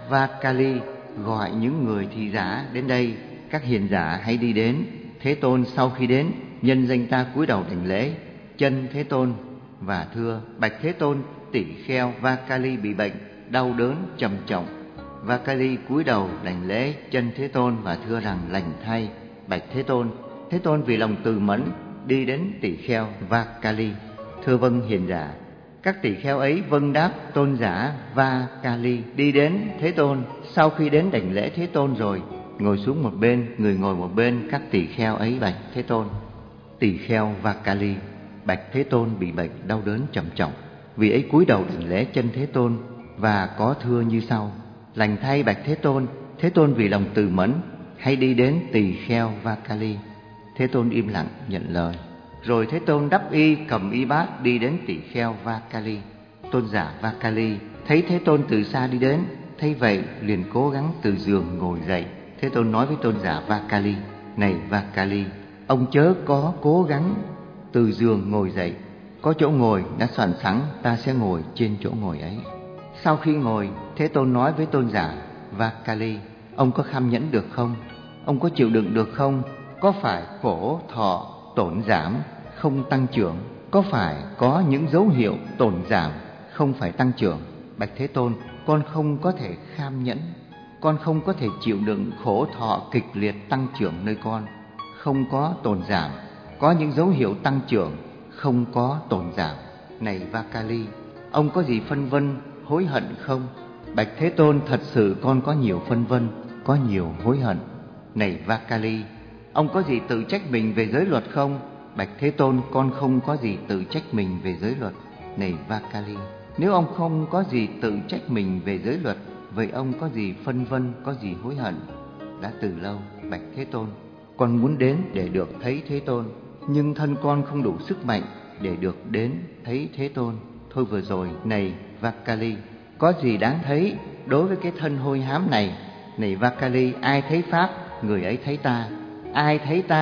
Vakali gọi những người thị giả đến đây: các hiền giả hãy đi đến. Thế Tôn sau khi đến, nhân danh ta cúi đầu đảnh lễ chân Thế Tôn và thưa: bạch Thế Tôn, tỷ kheo Vakali bị bệnh, đau đớn trầm trọng. Vakali cúi đầu đảnh lễ chân Thế Tôn và thưa rằng: lành thay, bạch Thế Tôn. Thế Tôn vì lòng từ mẫn đi đến tỷ kheo Vakali. Thưa vâng hiền giả. Các tỷ kheo ấy vâng đáp tôn giả Vakali, đi đến Thế Tôn. Sau khi đến đảnh lễ Thế Tôn rồi, ngồi xuống một bên, người ngồi một bên. Các tỷ kheo ấy bạch Thế Tôn: tỷ kheo Vakali, bạch Thế Tôn bị bệnh đau đớn trầm trọng. Vì ấy cúi đầu đảnh lễ chân Thế Tôn và có thưa như sau: lành thay bạch Thế Tôn. Thế Tôn vì lòng từ mẫn hãy đi đến tỳ kheo Vakali. Thế Tôn im lặng nhận lời. Rồi Thế Tôn đắp y, cầm y bát đi đến tỳ kheo Vakali. Tôn giả Vakali thấy Thế Tôn từ xa đi đến, thấy vậy liền cố gắng từ giường ngồi dậy. Thế Tôn nói với tôn giả Vakali: này Vakali, ông chớ có cố gắng từ giường ngồi dậy. Có chỗ ngồi đã soạn sẵn, ta sẽ ngồi trên chỗ ngồi ấy. Sau khi ngồi, Thế Tôn nói với tôn giả Vakali: ông có kham nhẫn được không? Ông có chịu đựng được không? Có phải khổ thọ tổn giảm, không tăng trưởng? Có phải có những dấu hiệu tổn giảm, không phải tăng trưởng? Bạch Thế Tôn, con không có thể kham nhẫn, con không có thể chịu đựng khổ thọ kịch liệt tăng trưởng nơi con. Không có tổn giảm, có những dấu hiệu tăng trưởng, không có tổn giảm. Này Vakali, ông có gì phân vân, hối hận không? Bạch Thế Tôn, thật sự con có nhiều phân vân, có nhiều hối hận. Này Vakali, ông có gì tự trách mình về giới luật không? Bạch Thế Tôn, con không có gì tự trách mình về giới luật. Này Vakali, nếu ông không có gì tự trách mình về giới luật, vậy ông có gì phân vân, có gì hối hận? Đã từ lâu, bạch Thế Tôn, con muốn đến để được thấy Thế Tôn, nhưng thân con không đủ sức mạnh để được đến thấy Thế Tôn. Thôi vừa rồi, này Vakali, có gì đáng thấy đối với cái thân hôi hám này? Này Vakali, ai thấy Pháp, người ấy thấy ta. Ai thấy ta,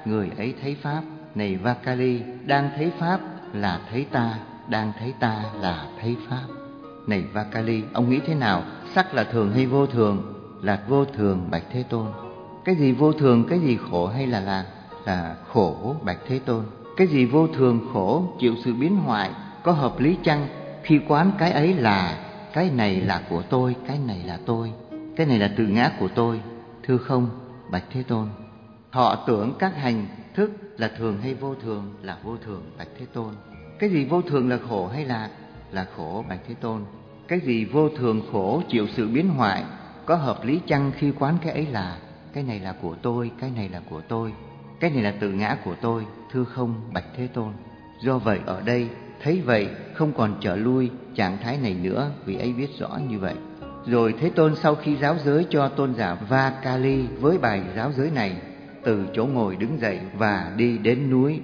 người ấy thấy Pháp. Này Vakali, đang thấy Pháp là thấy ta, đang thấy ta là thấy Pháp. Này Vakali, ông nghĩ thế nào? Sắc là thường hay vô thường? Là vô thường, bạch Thế Tôn. Cái gì vô thường, cái gì khổ hay là lạc? Là khổ, bạch Thế Tôn. Cái gì vô thường khổ, chịu sự biến hoại, có hợp lý chăng khi quán cái ấy là cái này là của tôi, cái này là tôi, cái này là tự ngã của tôi? Thưa không, bạch Thế Tôn. Thọ tưởng các hành thức là thường hay vô thường? Là vô thường, bạch Thế Tôn. Cái gì vô thường là khổ hay lạc? Là khổ, bạch Thế Tôn. Cái gì vô thường khổ, chịu sự biến hoại, có hợp lý chăng khi quán cái ấy là cái này là của tôi, cái này là của tôi, cái này là tự ngã của tôi? Thưa không, bạch Thế Tôn. Do vậy ở đây thấy vậy không còn trở lui trạng thái này nữa, vì ấy biết rõ như vậy. Rồi Thế Tôn sau khi giáo giới cho tôn giả Vakali với bài giáo giới này, từ chỗ ngồi đứng dậy và đi đến núi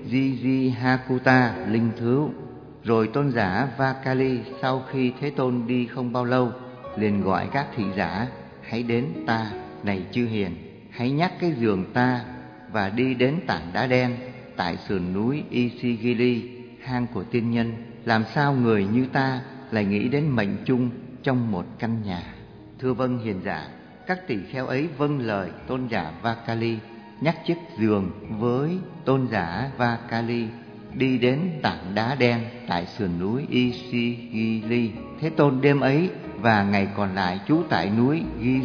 Jijjihakuta linh thứu. Rồi tôn giả Vakali sau khi Thế Tôn đi không bao lâu, liền gọi các thị giả: hãy đến ta, này chư hiền, hãy nhắc cái giường ta và đi đến tảng đá đen tại sườn núi Isigili, hang của tiên nhân. Làm sao người như ta lại nghĩ đến mệnh chung trong một căn nhà? Thưa vâng hiền giả. Các tỳ kheo ấy vâng lời tôn giả Vakali, nhắc chiếc giường với tôn giả Vakali, đi đến tảng đá đen tại sườn núi Isigili. Thế Tôn đêm ấy và ngày còn lại trú tại núi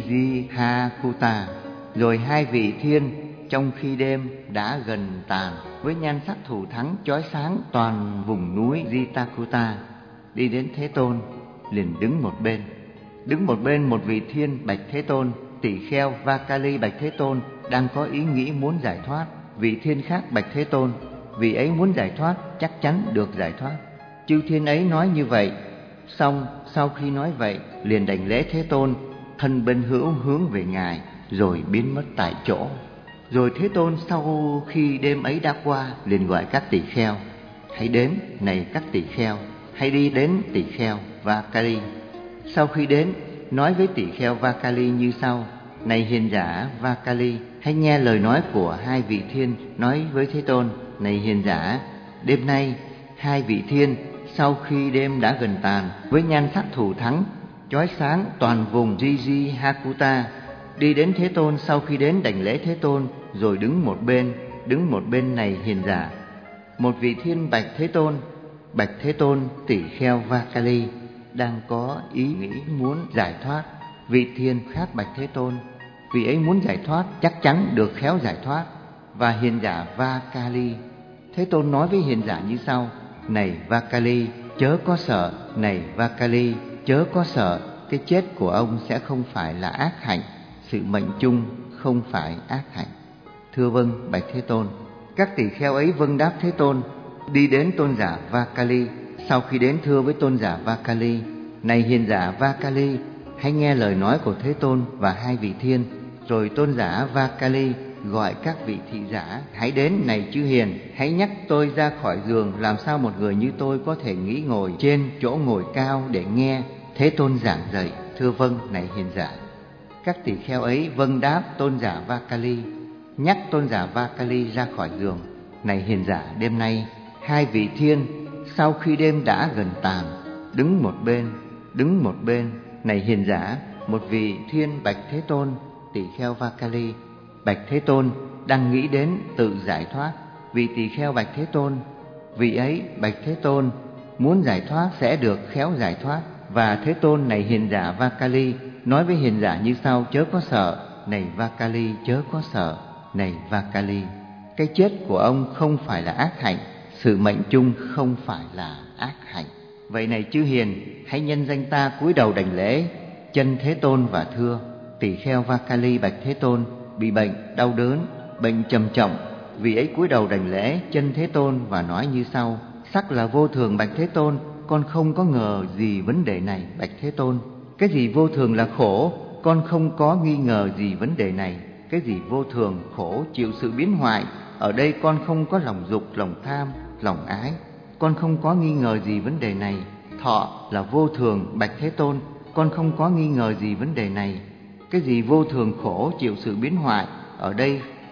Jijjihakuta. Rồi hai vị thiên trong khi đêm đã gần tàn, với nhan sắc thù thắng chói sáng toàn vùng núi Jitakuta, đi đến Thế Tôn, liền đứng một bên. Đứng một bên một vị thiên bạch Thế Tôn: tỳ kheo Vakali bạch Thế Tôn đang có ý nghĩ muốn giải thoát. Vị thiên khác bạch Thế Tôn: vị ấy muốn giải thoát, chắc chắn được giải thoát. Chư thiên ấy nói như vậy, xong sau khi nói vậy liền đảnh lễ Thế Tôn, thân bên hữu hướng về ngài, rồi biến mất tại chỗ. Rồi Thế Tôn sau khi đêm ấy đã qua, liền gọi các tỳ kheo: hãy đến, này các tỳ kheo, hãy đi đến tỳ kheo Vakali. Sau khi đến, nói với tỳ kheo Vakali như sau: này hiền giả Vakali, hãy nghe lời nói của hai vị thiên nói với Thế Tôn: này hiền giả, đêm nay hai vị thiên sau khi đêm đã gần tàn, với nhan sắc thù thắng chói sáng toàn vùng Jijjihakuta, đi đến Thế Tôn. Sau khi đến đảnh lễ Thế Tôn, rồi đứng một bên. Đứng một bên này hiền giả. Một vị thiên bạch Thế Tôn: bạch Thế Tôn, tỷ kheo Vakali đang có ý nghĩ muốn giải thoát. Vị thiên khác bạch Thế Tôn: vị ấy muốn giải thoát, chắc chắn được khéo giải thoát. Và hiền giả Vakali, Thế Tôn nói với hiền giả như sau: này Vakali, chớ có sợ. Này Vakali, chớ có sợ. Cái chết của ông sẽ không phải là ác hạnh, sự mệnh chung không phải ác hạnh. Thưa vâng bạch Thế Tôn. Các tỳ kheo ấy vâng đáp Thế Tôn, đi đến tôn giả Vakali. Sau khi đến thưa với tôn giả Vakali: này hiền giả Vakali, hãy nghe lời nói của Thế Tôn và hai vị thiên. Rồi tôn giả Vakali gọi các vị thị giả: hãy đến, này chư hiền, hãy nhắc tôi ra khỏi giường. Làm sao một người như tôi có thể nghĩ ngồi trên chỗ ngồi cao để nghe Thế Tôn giảng dạy? Thưa vâng, này hiền giả. Các tỳ kheo ấy vâng đáp tôn giả Vakali, nhắc tôn giả Vakali ra khỏi giường: này hiền giả, đêm nay hai vị thiên sau khi đêm đã gần tàn, đứng một bên. Đứng một bên này hiền giả, một vị thiên bạch Thế Tôn: tỳ kheo Vakali, bạch Thế Tôn đang nghĩ đến tự giải thoát. Vị tỳ kheo bạch Thế Tôn: vị ấy bạch Thế Tôn muốn giải thoát sẽ được khéo giải thoát. Và Thế Tôn, này hiền giả Vakali, nói với hiền giả như sau: chớ có sợ. Này Vakali, chớ có sợ. Này Vakali, cái chết của ông không phải là ác hạnh, sự mệnh chung không phải là ác hạnh. Vậy này chư hiền, hãy nhân danh ta cúi đầu đảnh lễ chân Thế Tôn và thưa: tỳ kheo Vakali bạch Thế Tôn bị bệnh đau đớn, bệnh trầm trọng. Vị ấy cúi đầu đảnh lễ chân Thế Tôn và nói như sau: sắc là vô thường bạch Thế Tôn, con không có ngờ gì vấn đề này bạch Thế Tôn. Cái gì vô thường là khổ, con không có nghi ngờ gì vấn đề này. Cái gì vô thường khổ chịu sự biến hoại, ở đây con không có lòng dục, lòng tham, lòng ái, con không có nghi ngờ gì vấn đề này. Thọ là vô thường bạch Thế Tôn, con không có nghi ngờ gì vấn đề này. Cái gì vô thường khổ chịu sự biến hoại, ở đây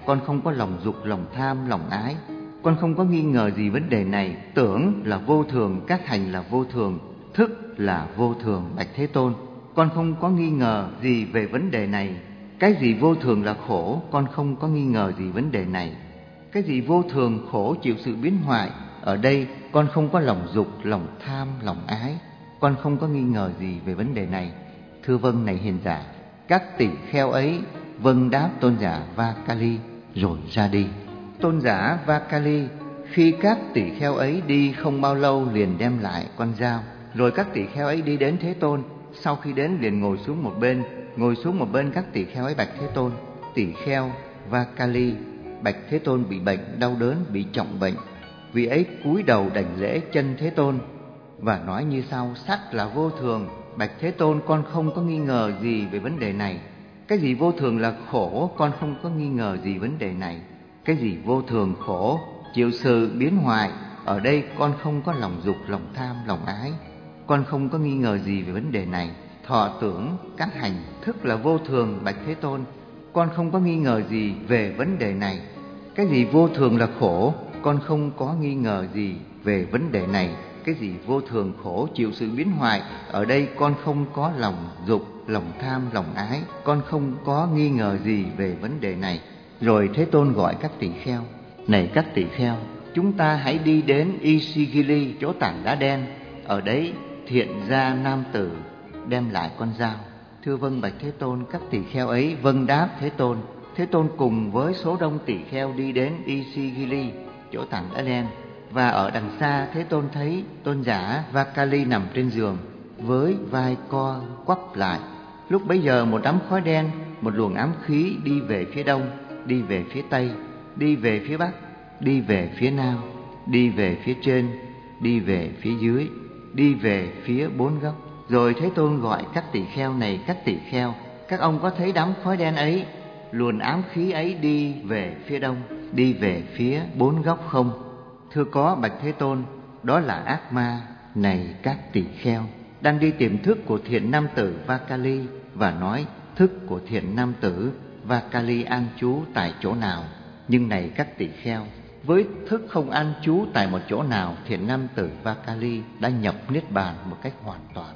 con không có lòng dục, lòng tham, lòng ái. Con không có nghi ngờ gì vấn đề này. Tưởng là vô thường, các hành là vô thường, thức là vô thường, bạch Thế Tôn. Con không có nghi ngờ gì về vấn đề này. Cái gì vô thường là khổ, con không có nghi ngờ gì vấn đề này. Cái gì vô thường, khổ, chịu sự biến hoại, ở đây con không có lòng dục, lòng tham, lòng ái. Con không có nghi ngờ gì về vấn đề này. Thưa vâng này hiền giả. Các tỷ kheo ấy vâng đáp tôn giả Vakali rồi ra đi. Tôn giả Vakali khi các tỷ kheo ấy đi không bao lâu liền đem lại con dao. Rồi các tỷ kheo ấy đi đến Thế Tôn. Sau khi đến liền ngồi xuống một bên. Ngồi xuống một bên các tỷ kheo ấy bạch Thế Tôn. Tỷ kheo Vakali bạch Thế Tôn bị bệnh, đau đớn, bị trọng bệnh. Vì ấy cúi đầu đảnh lễ chân Thế Tôn và nói như sau: sắc là vô thường, bạch Thế Tôn, con không có nghi ngờ gì về vấn đề này. Cái gì vô thường là khổ, con không có nghi ngờ gì vấn đề này. Cái gì vô thường, khổ, chịu sự biến hoại, ở đây con không có lòng dục, lòng tham, lòng ái. Con không có nghi ngờ gì về vấn đề này. Thọ tưởng, các hành, thức là vô thường, bạch Thế Tôn, con không có nghi ngờ gì về vấn đề này. Cái gì vô thường là khổ, con không có nghi ngờ gì về vấn đề này. Cái gì vô thường, khổ, chịu sự biến hoại, ở đây con không có lòng dục, lòng tham, lòng ái. Con không có nghi ngờ gì về vấn đề này. Rồi Thế Tôn gọi các tỷ kheo: này các tỷ kheo, chúng ta hãy đi đến Isigili, chỗ tảng đá đen. Ở đấy thiện gia nam tử đem lại con dao. Thưa vâng bạch Thế Tôn. Các tỷ kheo ấy vâng đáp Thế Tôn. Thế Tôn cùng với số đông tỷ kheo đi đến Isigili, chỗ tảng đá đen. Và ở đằng xa Thế Tôn thấy tôn giả Vakali nằm trên giường với vai co quắp lại. Lúc bấy giờ một đám khói đen, một luồng ám khí đi về phía đông, đi về phía tây, đi về phía bắc, đi về phía nam, đi về phía trên, đi về phía dưới, đi về phía bốn góc. Rồi Thế Tôn gọi các tỷ kheo: này các tỷ kheo, các ông có thấy đám khói đen ấy, luồng ám khí ấy đi về phía đông, đi về phía bốn góc không? Thưa có bạch Thế Tôn, đó là ác ma. Này các tỷ kheo, đang đi tìm thức của thiện nam tử Vakali và nói: thức của thiện nam tử Vakali an trú tại chỗ nào? Nhưng này các tỷ kheo, với thức không an trú tại một chỗ nào, thiện nam tử Vakali đã nhập niết bàn một cách hoàn toàn.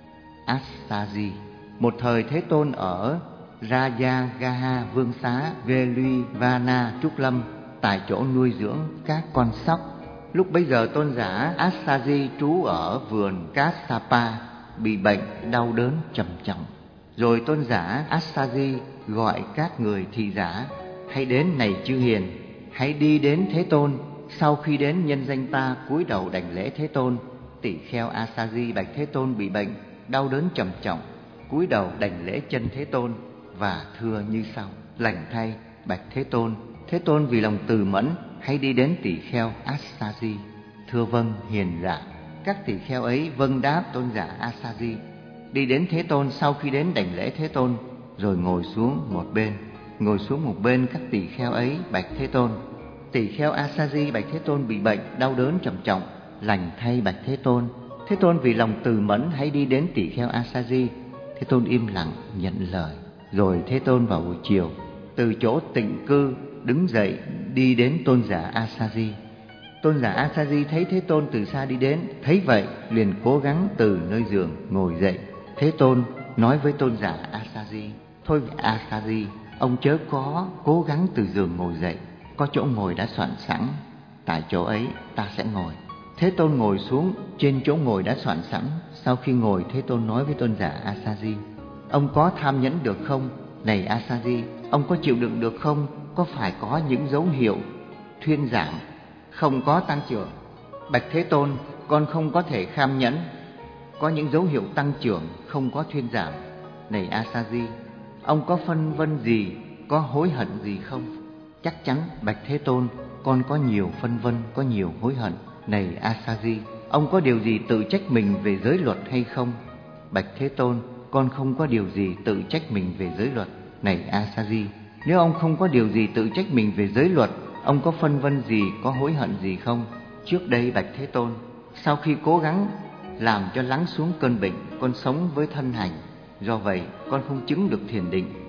Asaji. Một thời Thế Tôn ở Rajagaha Vương Xá Veluvana Trúc Lâm, tại chỗ nuôi dưỡng các con sóc. Lúc bấy giờ tôn giả Asaji trú ở vườn Kassapa, bị bệnh đau đớn trầm trọng. Rồi tôn giả Asaji gọi các người thị giả: hãy đến này chư hiền, hãy đi đến Thế Tôn. Sau khi đến, nhân danh ta cúi đầu đảnh lễ Thế Tôn. Tỷ kheo Asaji bạch Thế Tôn bị bệnh đau đớn trầm trọng, cúi đầu đảnh lễ chân Thế Tôn và thưa như sau: lành thay bạch Thế Tôn. Thế Tôn vì lòng từ mẫn hãy đi đến tỷ kheo Asaji. Thưa vâng hiền giả. Các tỷ kheo ấy vâng đáp tôn giả Asaji, đi đến Thế Tôn. Sau khi đến đảnh lễ Thế Tôn rồi ngồi xuống một bên. Ngồi xuống một bên các tỷ kheo ấy bạch Thế Tôn. Tỷ kheo Asaji bạch Thế Tôn bị bệnh đau đớn trầm trọng, lành thay bạch Thế Tôn. Thế Tôn vì lòng từ mẫn hãy đi đến tỷ kheo Asaji. Thế Tôn im lặng nhận lời. Rồi Thế Tôn vào buổi chiều từ chỗ tịnh cư đứng dậy đi đến tôn giả Asaji. Tôn giả Asaji thấy Thế Tôn từ xa đi đến, thấy vậy liền cố gắng từ nơi giường ngồi dậy. Thế Tôn nói với tôn giả Asaji: thôi Asaji, ông chớ có cố gắng từ giường ngồi dậy, có chỗ ngồi đã soạn sẵn, tại chỗ ấy ta sẽ ngồi. Thế Tôn ngồi xuống trên chỗ ngồi đã soạn sẵn. Sau khi ngồi, Thế Tôn nói với tôn giả Asaji: ông có tham nhẫn được không? Này Asaji, ông có chịu đựng được không? Có phải có những dấu hiệu thuyên giảm, không có tăng trưởng? Bạch Thế Tôn, con không có thể kham nhẫn. Có những dấu hiệu tăng trưởng, không có thuyên giảm. Này Asaji, ông có phân vân gì, có hối hận gì không? Chắc chắn bạch Thế Tôn, con có nhiều phân vân, có nhiều hối hận. Này Asaji, ông có điều gì tự trách mình về giới luật hay không? Bạch Thế Tôn, con không có điều gì tự trách mình về giới luật. Này Asaji, nếu ông không có điều gì tự trách mình về giới luật, ông có phân vân gì, có hối hận gì không? Trước đây bạch Thế Tôn, sau khi cố gắng làm cho lắng xuống cơn bệnh, con sống với thân hành. Do vậy con không chứng được thiền định.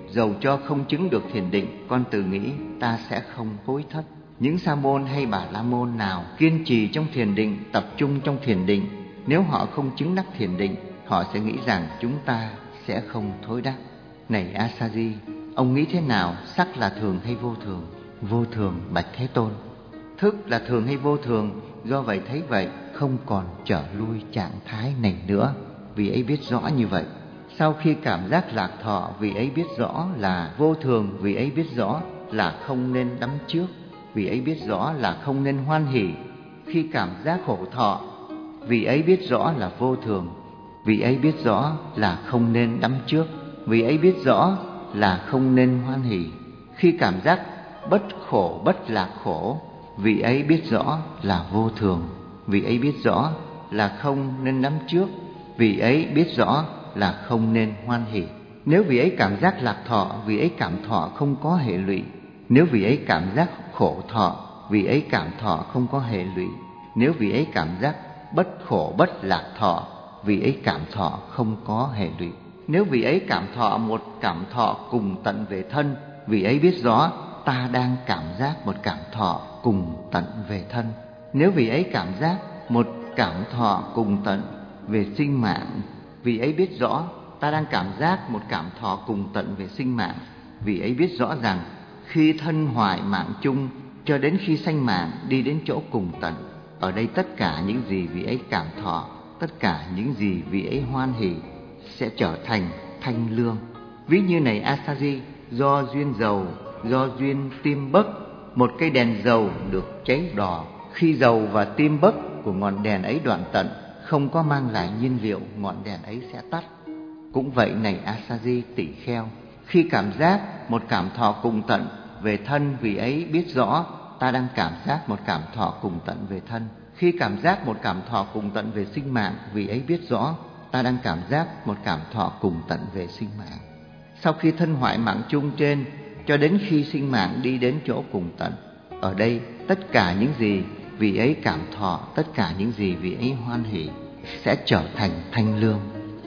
dầu cho không chứng được thiền định, con tự nghĩ ta sẽ không hối thất. Những sa môn hay bà la môn nào kiên trì trong thiền định, tập trung trong thiền định, nếu họ không chứng đắc thiền định, họ sẽ nghĩ rằng chúng ta sẽ không thối đắc. Này Asaji, ông nghĩ thế nào? Sắc là thường hay vô thường? Vô thường, bạch Thế Tôn. Thức là thường hay vô thường? Do vậy thấy vậy, không còn trở lui trạng thái này nữa. Vì ấy biết rõ như vậy. Sau khi cảm giác lạc thọ, vì ấy biết rõ là vô thường, vì ấy biết rõ là không nên đắm trước, vì ấy biết rõ là không nên hoan hỉ. Khi cảm giác khổ thọ, vì ấy biết rõ là vô thường, vì ấy biết rõ là không nên đắm trước, vì ấy biết rõ là không nên hoan hỉ. Khi cảm giác bất khổ bất lạc khổ, vì ấy biết rõ là vô thường, vì ấy biết rõ là không nên đắm trước, vì ấy biết rõ là không nên hoan hỉ. Nếu vì ấy cảm giác lạc thọ, vì ấy cảm thọ không có hệ lụy. Nếu vì ấy cảm giác khổ thọ, vì ấy cảm thọ không có hệ lụy. Nếu vì ấy cảm giác bất khổ bất lạc thọ, vì ấy cảm thọ không có hệ lụy. Nếu vì ấy cảm thọ một cảm thọ cùng tận về thân, vì ấy biết rõ ta đang cảm giác một cảm thọ cùng tận về thân. Nếu vì ấy cảm giác một cảm thọ cùng tận về sinh mạng, vì ấy biết rõ ta đang cảm giác một cảm thọ cùng tận về sinh mạng. Vì ấy biết rõ rằng khi thân hoại mạng chung, cho đến khi sanh mạng đi đến chỗ cùng tận. Ở đây tất cả những gì vì ấy cảm thọ, tất cả những gì vì ấy hoan hỷ sẽ trở thành thanh lương. Ví như này Asaji, do duyên dầu, do duyên tim bấc, một cây đèn dầu được cháy đỏ. Khi dầu và tim bấc của ngọn đèn ấy đoạn tận, không có mang lại nhiên liệu, ngọn đèn ấy sẽ tắt. Cũng vậy này Asaji tỷ kheo, khi cảm giác một cảm thọ cùng tận về thân, vì ấy biết rõ ta đang cảm giác một cảm thọ cùng tận về thân. Khi cảm giác một cảm thọ cùng tận về sinh mạng, vì ấy biết rõ ta đang cảm giác một cảm thọ cùng tận về sinh mạng. Sau khi thân hoại mạng chung trên, cho đến khi sinh mạng đi đến chỗ cùng tận. Ở đây tất cả những gì vì ấy cảm thọ, tất cả những gì vì ấy hoan hỷ sẽ trở thành thanh lương.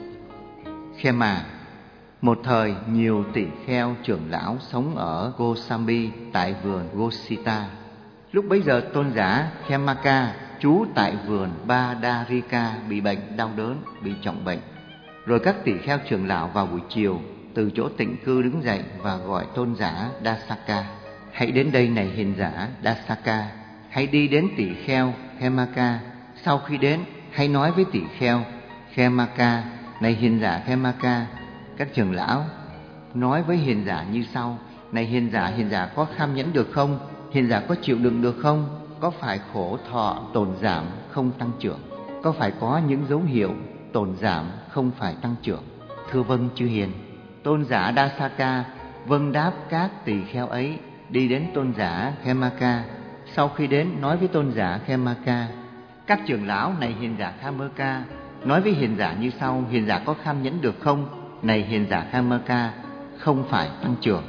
Khema. Một thời nhiều tỷ kheo trưởng lão sống ở Gosami tại vườn Gosita. Lúc bấy giờ tôn giả Khemaka trú tại vườn Badarika bị bệnh đau đớn, bị trọng bệnh. Rồi các tỷ kheo trưởng lão vào buổi chiều từ chỗ tịnh cư đứng dậy và gọi tôn giả Dasaka: hãy đến đây này hiền giả Dasaka, hãy đi đến tỷ kheo Khemaka. Sau khi đến, hãy nói với tỷ kheo Khemaka: này hiền giả Khemaka. Các trưởng lão nói với hiền giả như sau: này hiền giả, hiền giả có kham nhẫn được không? Hiền giả có chịu đựng được không? Có phải khổ thọ tồn giảm không tăng trưởng? Có phải có những dấu hiệu tồn giảm không phải tăng trưởng? Thưa vâng chư hiền. Tôn giả Dasaka vâng đáp các tỳ kheo ấy, đi đến tôn giả Khemaka. Sau khi đến, nói với tôn giả Khemaka: các trưởng lão này hiền giả Khemaka nói với hiền giả như sau: hiền giả có kham nhẫn được không? Này hiền giả Khemaka, không phải tăng trưởng.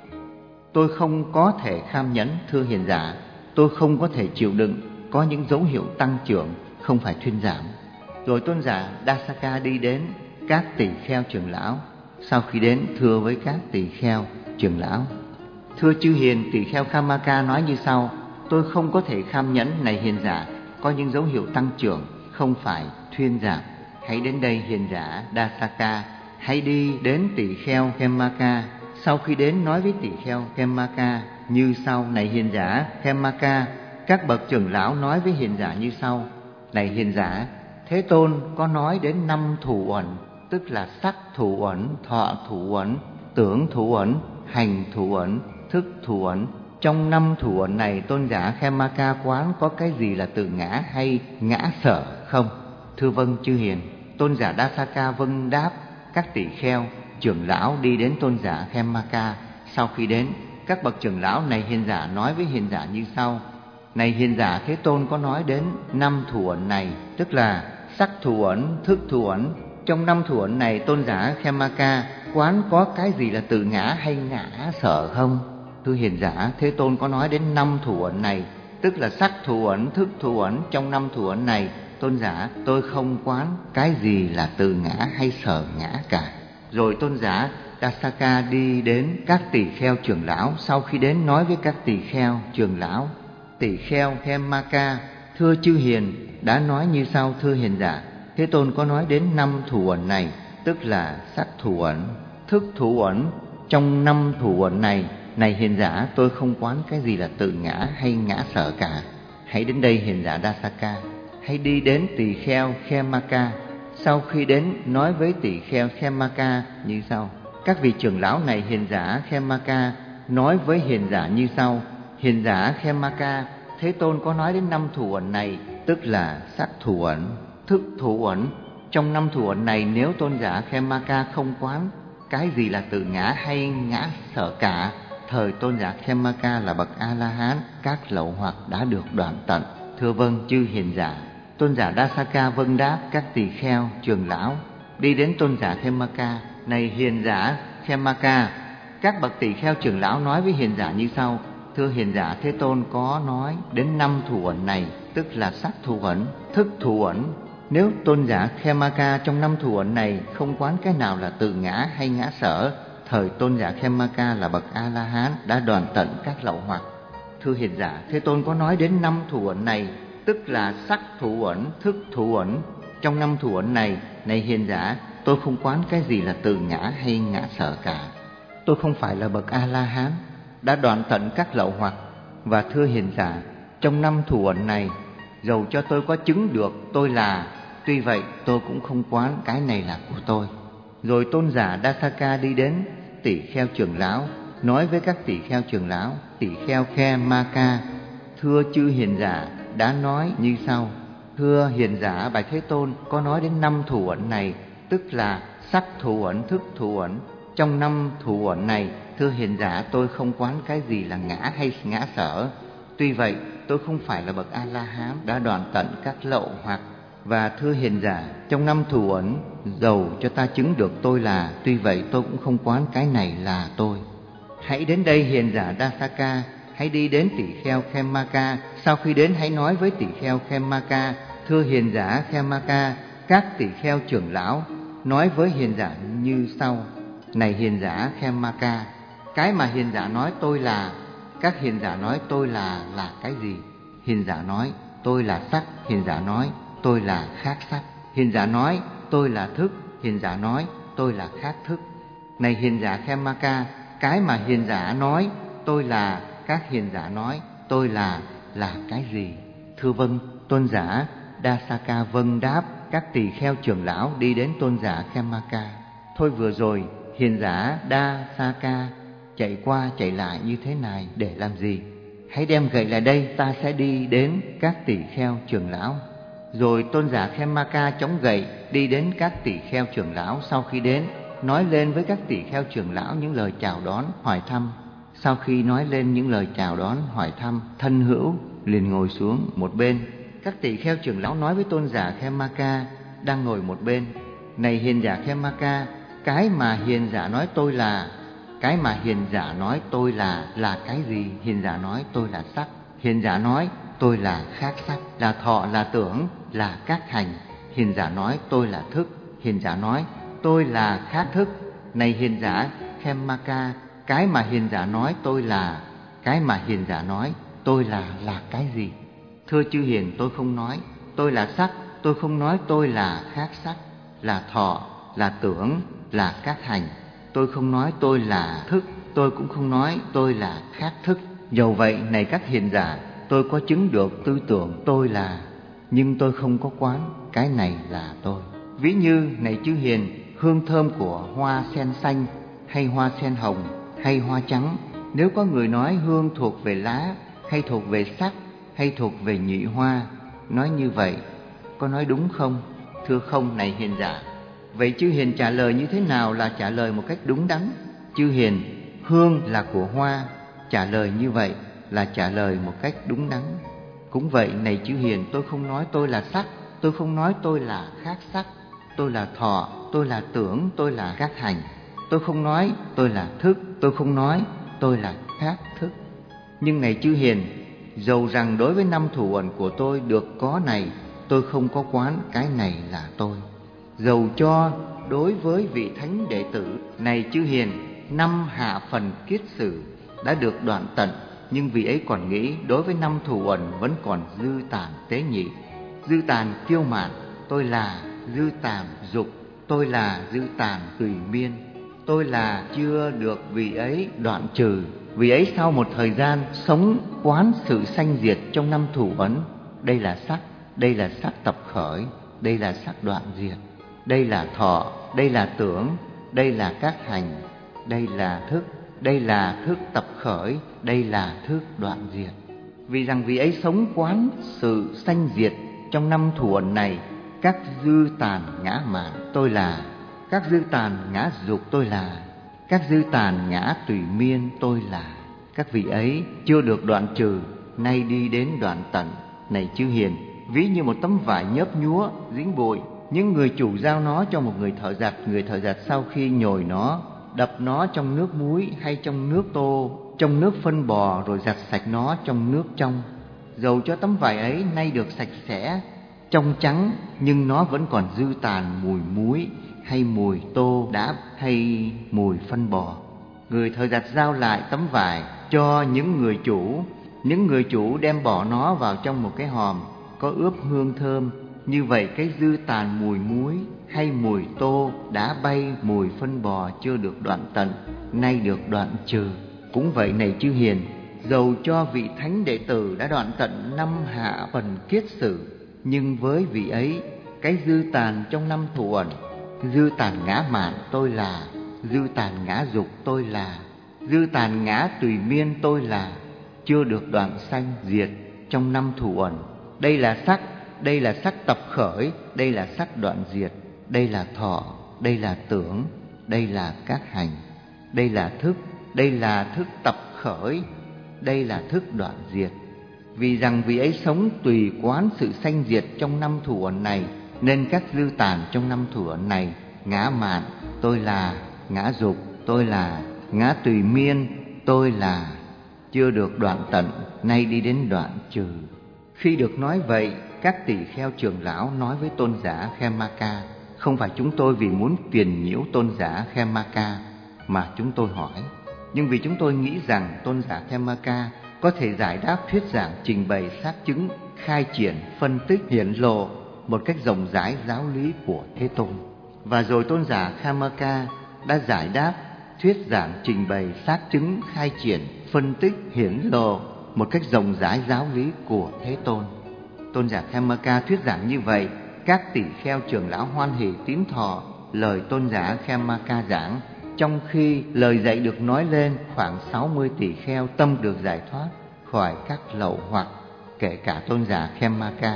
Tôi không có thể kham nhẫn, thưa hiền giả. Tôi không có thể chịu đựng, có những dấu hiệu tăng trưởng, không phải thuyên giảm. Rồi tôn giả Dasaka đi đến các tỳ kheo trưởng lão. Sau khi đến, thưa với các tỳ kheo trưởng lão: thưa chư hiền, tỳ kheo Khemaka nói như sau: tôi không có thể kham nhẫn, này hiền giả, có những dấu hiệu tăng trưởng, không phải thuyên giảm. Hãy đến đây hiền giả Dasaka, hãy đi đến tỳ kheo Khemaka. Sau khi đến, nói với tỳ kheo Khemaka như sau: này hiền giả Khemaka, các bậc trưởng lão nói với hiền giả như sau: này hiền giả, Thế Tôn có nói đến năm thủ uẩn, tức là sắc thủ uẩn, thọ thủ uẩn, tưởng thủ uẩn, hành thủ uẩn, thức thủ uẩn. Trong năm thủ uẩn này, tôn giả Khemaka quán có cái gì là tự ngã hay ngã sở không? Thưa vâng chư hiền. Tôn giả Dasaka vâng đáp các tỷ kheo trưởng lão, đi đến tôn giả Khemaka. Sau khi đến, các bậc trưởng lão này hiền giả nói với hiền giả như sau: này hiền giả, Thế Tôn có nói đến năm thủ uẩn này, tức là sắc thủ uẩn, thức thủ uẩn. Trong năm thủ uẩn này, tôn giả Khemaka quán có cái gì là tự ngã hay ngã sở không? Thưa hiền giả, Thế Tôn có nói đến năm thủ uẩn này, tức là sắc thủ uẩn, thức thủ uẩn. Trong năm thủ uẩn này, tôn giả, tôi không quán cái gì là tự ngã hay sở ngã cả. Rồi tôn giả Dasaka đi đến các tỳ kheo trưởng lão. Sau khi đến nói với các tỳ kheo trưởng lão: Tỳ kheo Khemmaka, thưa chư hiền, đã nói như sau: thưa hiền giả, Thế Tôn có nói đến năm thủ uẩn này, tức là sắc thủ uẩn, thức thủ uẩn. Trong năm thủ uẩn này, này hiền giả, tôi không quán cái gì là tự ngã hay ngã sở cả. Hãy đến đây hiền giả Dasaka, hãy đi đến tỳ kheo Khemmaka. Sau khi đến nói với tỳ kheo Khemmaka như sau: các vị trưởng lão này hiền giả Khemmaka nói với hiền giả như sau: hiền giả Khemmaka, Thế Tôn có nói đến năm thủ uẩn này, tức là sắc thủ uẩn, thức thủ uẩn. Trong năm thủ uẩn này, nếu tôn giả Khemmaka không quán cái gì là tự ngã hay ngã sở cả, thời tôn giả Khemmaka là bậc A-la-hán, các lậu hoặc đã được đoạn tận. Thưa vâng chư hiền giả. Tôn giả Dasaka vâng đáp các tỳ kheo trưởng lão, đi đến tôn giả Khemmaka: này hiền giả Khemmaka, các bậc tỳ kheo trưởng lão nói với hiền giả như sau: thưa hiền giả, Thế Tôn có nói đến năm thủ uẩn này, tức là sắc thủ uẩn, thức thủ uẩn. Nếu tôn giả Khemmaka trong năm thủ uẩn này không quán cái nào là tự ngã hay ngã sở, thời tôn giả Khemmaka là bậc A-la-hán, đã đoạn tận các lậu hoặc. Thưa hiền giả, Thế Tôn có nói đến năm thủ uẩn này, tức là sắc thủ uẩn, thức thủ uẩn. Trong năm thủ uẩn này, này hiền giả, tôi không quán cái gì là tự ngã hay ngã sở cả. Tôi không phải là bậc A-la-hán, đã đoạn tận các lậu hoặc. Và thưa hiền giả, trong năm thủ uẩn này, dầu cho tôi có chứng được tôi là, tuy vậy tôi cũng không quán cái này là của tôi. Rồi tôn giả Dasaka đi đến tỷ kheo trưởng lão, nói với các tỷ kheo trưởng lão: tỷ kheo Khemmaka, thưa chư hiền giả, đã nói như sau: thưa hiền giả, bạch Thế Tôn có nói đến năm thủ uẩn này, tức là sắc thủ uẩn, thức thủ uẩn. Trong năm thủ uẩn này, thưa hiền giả, tôi không quán cái gì là ngã hay ngã sở. Tuy vậy tôi không phải là bậc A-la-hán, đã đoạn tận các lậu hoặc. Và thưa hiền giả, trong năm thủ uẩn, dầu cho ta chứng được tôi là, tuy vậy tôi cũng không quán cái này là tôi. Hãy đến đây hiền giả Dasaka, hãy đi đến tỷ kheo Khemmaka. Sau khi đến hãy nói với tỷ kheo Khemmaka: thưa hiền giả Khemmaka, các tỷ kheo trưởng lão nói với hiền giả như sau: này hiền giả Khemmaka, cái mà hiền giả nói tôi là, các hiền giả nói tôi là là cái gì? Hiền giả nói tôi là sắc, hiền giả nói tôi là khác sắc. Hiền giả nói tôi là thức, hiền giả nói tôi là khác thức. Này hiền giả Khemmaka, cái mà hiền giả nói tôi là, các hiền giả nói tôi là là cái gì? Thưa vâng. Tôn giả Dasaka vâng đáp các tỳ kheo trưởng lão, đi đến tôn giả Khemmaka. Thôi vừa rồi hiền giả Dasaka chạy qua chạy lại như thế này để làm gì? Hãy đem gậy lại đây, ta sẽ đi đến các tỷ kheo trưởng lão. Rồi tôn giả Khemmaka chống gậy đi đến các tỷ kheo trưởng lão. Sau khi đến, nói lên với các tỷ kheo trưởng lão những lời chào đón, hỏi thăm. Sau khi nói lên những lời chào đón, hỏi thăm, thân hữu liền ngồi xuống một bên. Các tỷ kheo trưởng lão nói với tôn giả Khemmaka đang ngồi một bên: này hiền giả Khemmaka, cái mà hiền giả nói tôi là, cái mà hiền giả nói tôi là là cái gì? Hiền giả nói tôi là sắc. Hiền giả nói tôi là khác sắc, là thọ, là tưởng, là các hành. Hiền giả nói tôi là thức. Hiền giả nói tôi là khác thức. Này hiền giả Khemmaka, cái mà hiền giả nói tôi là, cái mà hiền giả nói tôi là là cái gì? Thưa chư hiền, tôi không nói tôi là sắc, tôi không nói tôi là khác sắc, là thọ, là tưởng, là các hành. Tôi không nói tôi là thức, tôi cũng không nói tôi là khác thức. Dầu vậy, này các hiền giả, tôi có chứng được tư tưởng tôi là, nhưng tôi không có quán cái này là tôi. Ví như, này chư hiền, hương thơm của hoa sen xanh, hay hoa sen hồng, hay hoa trắng, nếu có người nói hương thuộc về lá, hay thuộc về sắc, hay thuộc về nhụy hoa, nói như vậy có nói đúng không? Thưa không, này hiền giả. Vậy chư hiền trả lời như thế nào là trả lời một cách đúng đắn? Chư hiền, hương là của hoa, trả lời như vậy là trả lời một cách đúng đắn. Cũng vậy, này chư hiền, tôi không nói tôi là sắc, tôi không nói tôi là khác sắc, tôi là thọ, tôi là tưởng, tôi là các hành. Tôi không nói tôi là thức, tôi không nói tôi là khác thức. Nhưng này chư hiền, dầu rằng đối với năm thủ uẩn của tôi được có này, tôi không có quán cái này là tôi. Dầu cho đối với vị thánh đệ tử này chư hiền, năm hạ phần kiết sử đã được đoạn tận, nhưng vị ấy còn nghĩ đối với năm thủ uẩn vẫn còn dư tàn tế nhị. Dư tàn kiêu mạn, tôi là; dư tàn dục, tôi là; dư tàn tùy miên, tôi là, chưa được vị ấy đoạn trừ. Vì ấy sau một thời gian sống quán sự sanh diệt trong năm thủ uẩn, đây là sắc, đây là sắc tập khởi, đây là sắc đoạn diệt, đây là thọ, đây là tưởng, đây là các hành, đây là thức, đây là thức tập khởi, đây là thức đoạn diệt. Vì rằng vị ấy sống quán sự sanh diệt trong năm thủ uẩn này, các dư tàn ngã mạn tôi là, các dư tàn ngã dục tôi là, các dư tàn ngã tùy miên tôi là. Các vị ấy chưa được đoạn trừ, nay đi đến đoạn tận. Này chư hiền, ví như một tấm vải nhớp nhúa dính bụi, những người chủ giao nó cho một người thợ giặt. Người thợ giặt sau khi nhồi nó, đập nó trong nước muối hay trong nước tô, trong nước phân bò, rồi giặt sạch nó trong nước trong. Dầu cho tấm vải ấy nay được sạch sẽ, trong trắng, nhưng nó vẫn còn dư tàn mùi muối hay mùi tô đáp hay mùi phân bò. Người thợ giặt giao lại tấm vải cho những người chủ. Những người chủ đem bỏ nó vào trong một cái hòm có ướp hương thơm. Như vậy cái dư tàn mùi muối hay mùi tô đã bay, mùi phân bò chưa được đoạn tận, nay được đoạn trừ. Cũng vậy này chư hiền, dầu cho vị thánh đệ tử đã đoạn tận năm hạ phần kiết sử, nhưng với vị ấy cái dư tàn trong năm thủ uẩn, dư tàn ngã mạn tôi là, dư tàn ngã dục tôi là, dư tàn ngã tùy miên tôi là, chưa được đoạn sanh diệt trong năm thủ uẩn. Đây là sắc, đây là sắc tập khởi, đây là sắc đoạn diệt, đây là thọ, đây là tưởng, đây là các hành, đây là thức, đây là thức tập khởi, đây là thức đoạn diệt. Vì rằng vị ấy sống tùy quán sự sanh diệt trong năm thủ uẩn này, nên các dư tàn trong năm thủ uẩn này, ngã mạn tôi là, ngã dục tôi là, ngã tùy miên tôi là, chưa được đoạn tận, nay đi đến đoạn trừ. Khi được nói vậy, các tỳ kheo trưởng lão nói với tôn giả Khemaka: không phải chúng tôi vì muốn phiền nhiễu tôn giả Khemaka mà chúng tôi hỏi, nhưng vì chúng tôi nghĩ rằng tôn giả Khemaka có thể giải đáp, thuyết giảng, trình bày, xác chứng, khai triển, phân tích, hiển lộ một cách rộng rãi giáo lý của Thế Tôn. Và rồi tôn giả Khemaka đã giải đáp, thuyết giảng, trình bày, xác chứng, khai triển, phân tích, hiển lộ một cách rộng rãi giáo lý của Thế Tôn. Tôn giả Khemaka thuyết giảng như vậy, các tỷ kheo trưởng lão hoan hỷ tín thọ lời tôn giả Khemaka giảng. Trong khi lời dạy được nói lên, khoảng sáu mươi tỷ kheo tâm được giải thoát khỏi các lậu hoặc, kể cả tôn giả Khemaka.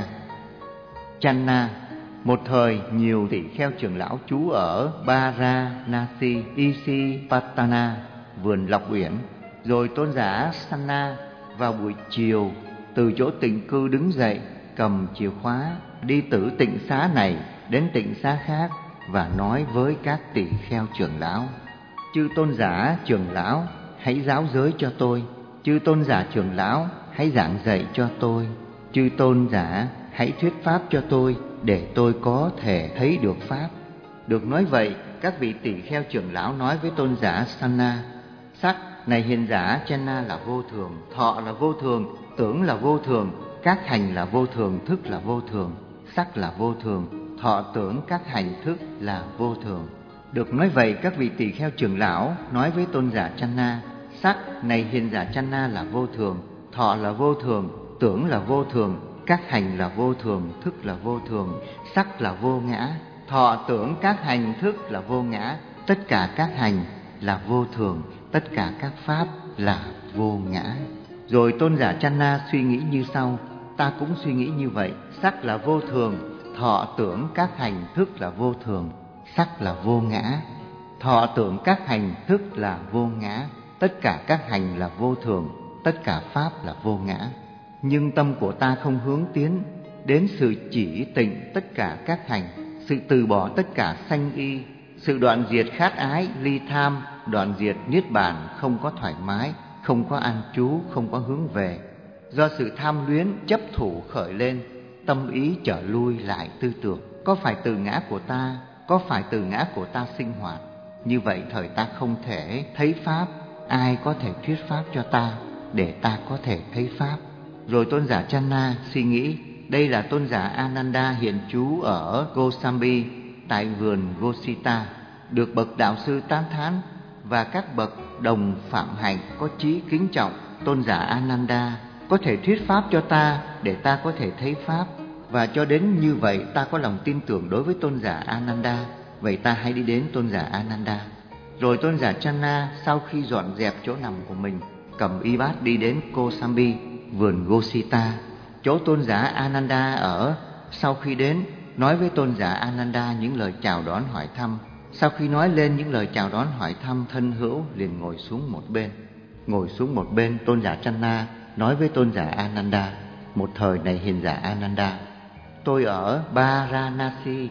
Channa, một thời nhiều tỷ kheo trưởng lão trú ở Varanasi, Isipatana, vườn Lộc Uyển. Rồi tôn giả Sanna vào buổi chiều từ chỗ tịnh cư đứng dậy, cầm chìa khóa đi từ tịnh xá này đến tịnh xá khác và nói với các tỷ kheo trưởng lão: chư tôn giả trưởng lão, hãy giáo giới cho tôi. Chư tôn giả trưởng lão, hãy giảng dạy cho tôi. Chư tôn giả, hãy thuyết pháp cho tôi để tôi có thể thấy được pháp. Được nói vậy, các vị tỷ kheo trưởng lão nói với tôn giả Sanna: sắc này hiền giả Channa là vô thường, thọ là vô thường, tưởng là vô thường, các hành là vô thường, thức là vô thường. Sắc là vô thường, thọ tưởng các hành thức là vô thường. Được nói vậy, các vị tỷ kheo trưởng lão nói với tôn giả Channa: sắc này hiền giả Channa là vô thường, thọ là vô thường, tưởng là vô thường, các hành là vô thường, thức là vô thường. Sắc là vô ngã, thọ tưởng các hành thức là vô ngã. Tất cả các hành là vô thường, tất cả các pháp là vô ngã. Rồi tôn giả Channa suy nghĩ như sau: ta cũng suy nghĩ như vậy. Sắc là vô thường, thọ tưởng các hành thức là vô thường. Sắc là vô ngã, thọ tưởng các hành thức là vô ngã. Tất cả các hành là vô thường, tất cả pháp là vô ngã. Nhưng tâm của ta không hướng tiến đến sự chỉ tịnh tất cả các hành, sự từ bỏ tất cả sanh y, sự đoạn diệt khát ái, ly tham, đoạn diệt niết bàn, không có thoải mái, không có an trú, không có hướng về. Do sự tham luyến, chấp thủ khởi lên, tâm ý trở lui lại tư tưởng: có phải từ ngã của ta có phải từ ngã của ta sinh hoạt, như vậy thời ta không thể thấy Pháp. Ai có thể thuyết Pháp cho ta để ta có thể thấy Pháp? Rồi tôn giả Channa suy nghĩ, đây là tôn giả Ananda hiện trú ở Gosambi tại vườn Gosita, được bậc đạo sư tán thán và các bậc đồng phạm hạnh có chí kính trọng. Tôn giả Ananda có thể thuyết Pháp cho ta để ta có thể thấy Pháp, và cho đến như vậy ta có lòng tin tưởng đối với tôn giả Ananda. Vậy ta hãy đi đến tôn giả Ananda. Rồi tôn giả Channa sau khi dọn dẹp chỗ nằm của mình, cầm y bát đi đến Kosambi, vườn Gosita, chỗ tôn giả Ananda ở. Sau khi đến, nói với tôn giả Ananda những lời chào đón hỏi thăm. Sau khi nói lên những lời chào đón hỏi thăm, thân hữu liền ngồi xuống một bên. Ngồi xuống một bên, tôn giả Channa nói với tôn giả Ananda, một thời này hiền giả Ananda, tôi ở Varanasi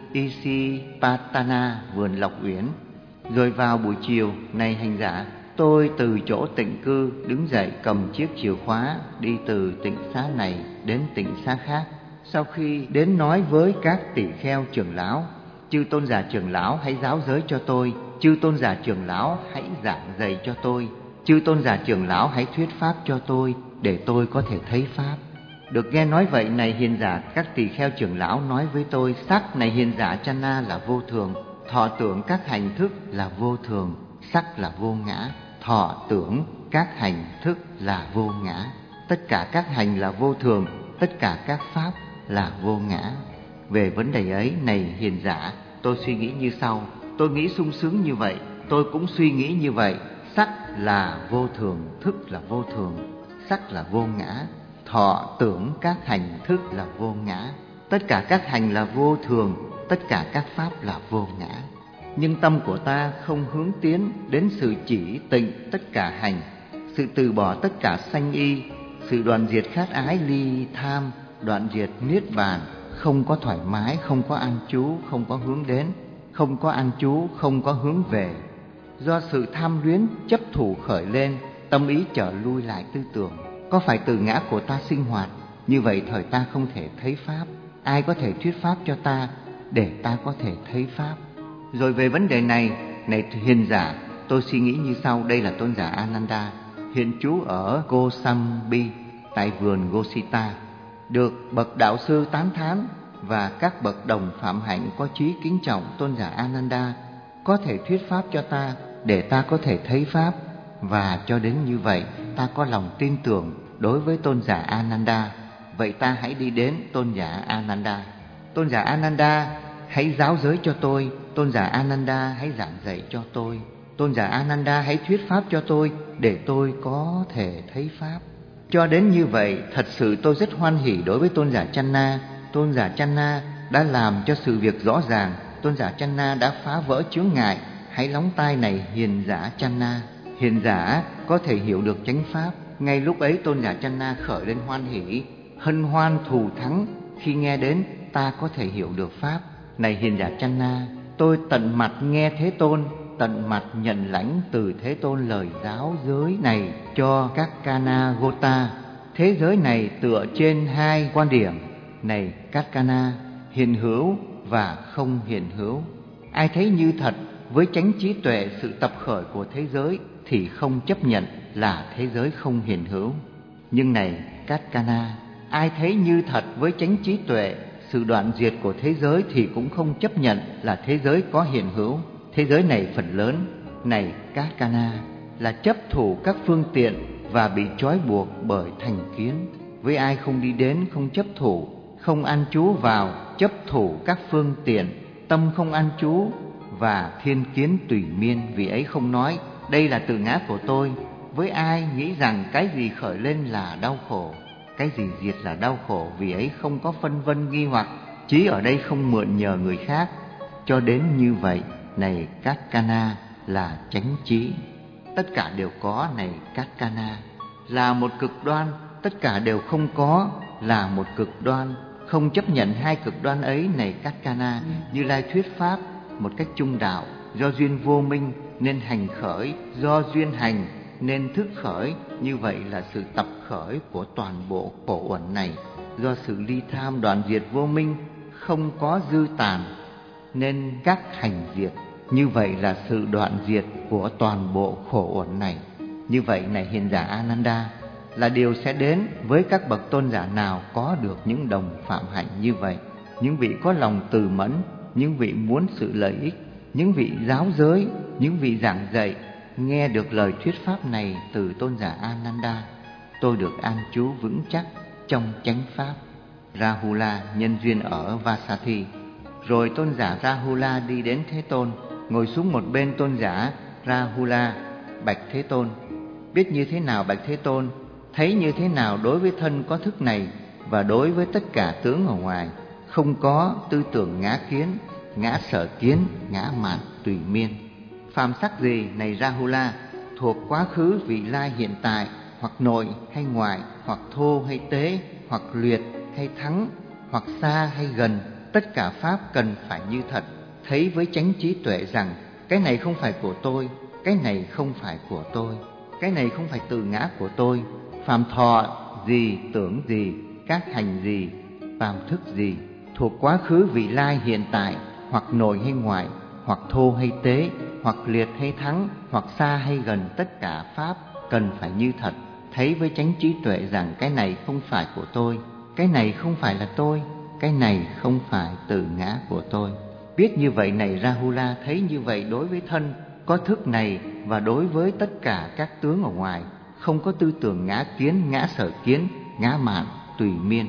Isipatana, vườn Lộc Uyển. Rồi vào buổi chiều, này hành giả, tôi từ chỗ tịnh cư đứng dậy, cầm chiếc chìa khóa đi từ tịnh xá này đến tịnh xá khác. Sau khi đến nói với các tỷ kheo trưởng lão, chư tôn giả trưởng lão hãy giáo giới cho tôi, chư tôn giả trưởng lão hãy giảng dạy cho tôi, chư tôn giả trưởng lão hãy thuyết Pháp cho tôi để tôi có thể thấy Pháp. Được nghe nói vậy, này hiền giả, các tỳ kheo trưởng lão nói với tôi, sắc này hiền giả Channa là vô thường, thọ tưởng các hành thức là vô thường, sắc là vô ngã, thọ tưởng các hành thức là vô ngã, tất cả các hành là vô thường, tất cả các pháp là vô ngã. Về vấn đề ấy, này hiền giả, tôi suy nghĩ như sau. Tôi nghĩ sung sướng như vậy, tôi cũng suy nghĩ như vậy. Sắc là vô thường, thức là vô thường, sắc là vô ngã, thọ tưởng các hành thức là vô ngã, tất cả các hành là vô thường, tất cả các pháp là vô ngã. Nhưng tâm của ta không hướng tiến đến sự chỉ tịnh tất cả hành, sự từ bỏ tất cả sanh y, sự đoạn diệt khát ái ly tham, đoạn diệt niết bàn, không có thoải mái, không có an trú, không có hướng đến, không có an trú, không có hướng về. Do sự tham luyến chấp thủ khởi lên, tâm ý trở lui lại tư tưởng, có phải từ ngã của ta sinh hoạt, như vậy thời ta không thể thấy Pháp. Ai có thể thuyết Pháp cho ta để ta có thể thấy Pháp? Rồi về vấn đề này, này hiền giả, tôi suy nghĩ như sau. Đây là tôn giả Ananda hiện trú ở Kosambi tại vườn Gosita, được bậc đạo sư tán thán và các bậc đồng phạm hạnh có chí kính trọng. Tôn giả Ananda có thể thuyết Pháp cho ta để ta có thể thấy Pháp, và cho đến như vậy ta có lòng tin tưởng đối với tôn giả Ananda. Vậy ta hãy đi đến tôn giả Ananda. Tôn giả Ananda hãy giáo giới cho tôi, tôn giả Ananda hãy giảng dạy cho tôi, tôn giả Ananda hãy thuyết Pháp cho tôi để tôi có thể thấy Pháp. Cho đến như vậy, thật sự tôi rất hoan hỉ đối với tôn giả Channa. Tôn giả Channa đã làm cho sự việc rõ ràng, tôn giả Channa đã phá vỡ chướng ngại. Hãy lắng tai này hiền giả Channa. Hiền giả có thể hiểu được chánh Pháp. Ngay lúc ấy tôn giả Channa khởi lên hoan hỉ, hân hoan thù thắng khi nghe đến ta có thể hiểu được Pháp. Này hiền giả Channa, tôi tận mặt nghe Thế Tôn, tận mặt nhận lãnh từ Thế Tôn lời giáo giới này cho các Kana Gota. Thế giới này tựa trên hai quan điểm, này các Kana, hiện hữu và không hiện hữu. Ai thấy như thật với chánh trí tuệ sự tập khởi của thế giới thì không chấp nhận là thế giới không hiện hữu. Nhưng này các Kana, ai thấy như thật với chánh trí tuệ sự đoạn diệt của thế giới thì cũng không chấp nhận là thế giới có hiện hữu. Thế giới này phần lớn, này các Kana, là chấp thủ các phương tiện và bị trói buộc bởi thành kiến. Với ai không đi đến, không chấp thủ, không an trú vào chấp thủ các phương tiện, tâm không an trú và thiên kiến tùy miên, vì ấy không nói đây là tự ngã của tôi. Với ai nghĩ rằng cái gì khởi lên là đau khổ, cái gì diệt là đau khổ, vì ấy không có phân vân nghi hoặc, trí ở đây không mượn nhờ người khác. Cho đến như vậy, này các Kana, là chánh trí. Tất cả đều có, này các Kana, là một cực đoan. Tất cả đều không có, là một cực đoan. Không chấp nhận hai cực đoan ấy, này các Kana. Như Lai thuyết Pháp một cách trung đạo. Do duyên vô minh nên hành khởi, do duyên hành nên thức khởi. Như vậy là sự tập khởi của toàn bộ khổ uẩn này. Do sự ly tham đoạn diệt vô minh, không có dư tàn nên các hành diệt. Như vậy là sự đoạn diệt của toàn bộ khổ uẩn này. Như vậy này hiền giả Ananda, là điều sẽ đến với các bậc tôn giả nào có được những đồng phạm hạnh như vậy. Những vị có lòng từ mẫn, những vị muốn sự lợi ích, những vị giáo giới, những vị giảng dạy, nghe được lời thuyết pháp này từ tôn giả Ananda, tôi được an trú vững chắc trong chánh pháp. Rahula nhân duyên ở Vasathi. Rồi tôn giả Rahula đi đến Thế Tôn, ngồi xuống một bên tôn giả Rahula, bạch Thế Tôn: biết như thế nào bạch Thế Tôn, thấy như thế nào đối với thân có thức này và đối với tất cả tướng ở ngoài, không có tư tưởng ngã kiến, ngã sở kiến, ngã mạn tùy miên. Phàm sắc gì này Rahula, thuộc quá khứ, vị lai, hiện tại, hoặc nội hay ngoại, hoặc thô hay tế, hoặc luyện hay thắng, hoặc xa hay gần, tất cả pháp cần phải như thật, thấy với chánh trí tuệ rằng cái này không phải của tôi, cái này không phải của tôi, cái này không phải từ ngã của tôi. Phàm thọ gì, tưởng gì, các hành gì, phàm thức gì, thuộc quá khứ, vị lai, hiện tại, hoặc nội hay ngoại, hoặc thô hay tế, hoặc liệt hay thắng, hoặc xa hay gần, tất cả pháp cần phải như thật, thấy với chánh trí tuệ rằng cái này không phải của tôi, cái này không phải là tôi, cái này không phải từ ngã của tôi. Biết như vậy này Rahula, thấy như vậy đối với thân có thức này và đối với tất cả các tướng ở ngoài, không có tư tưởng ngã kiến, ngã sở kiến, ngã mạn tùy miên.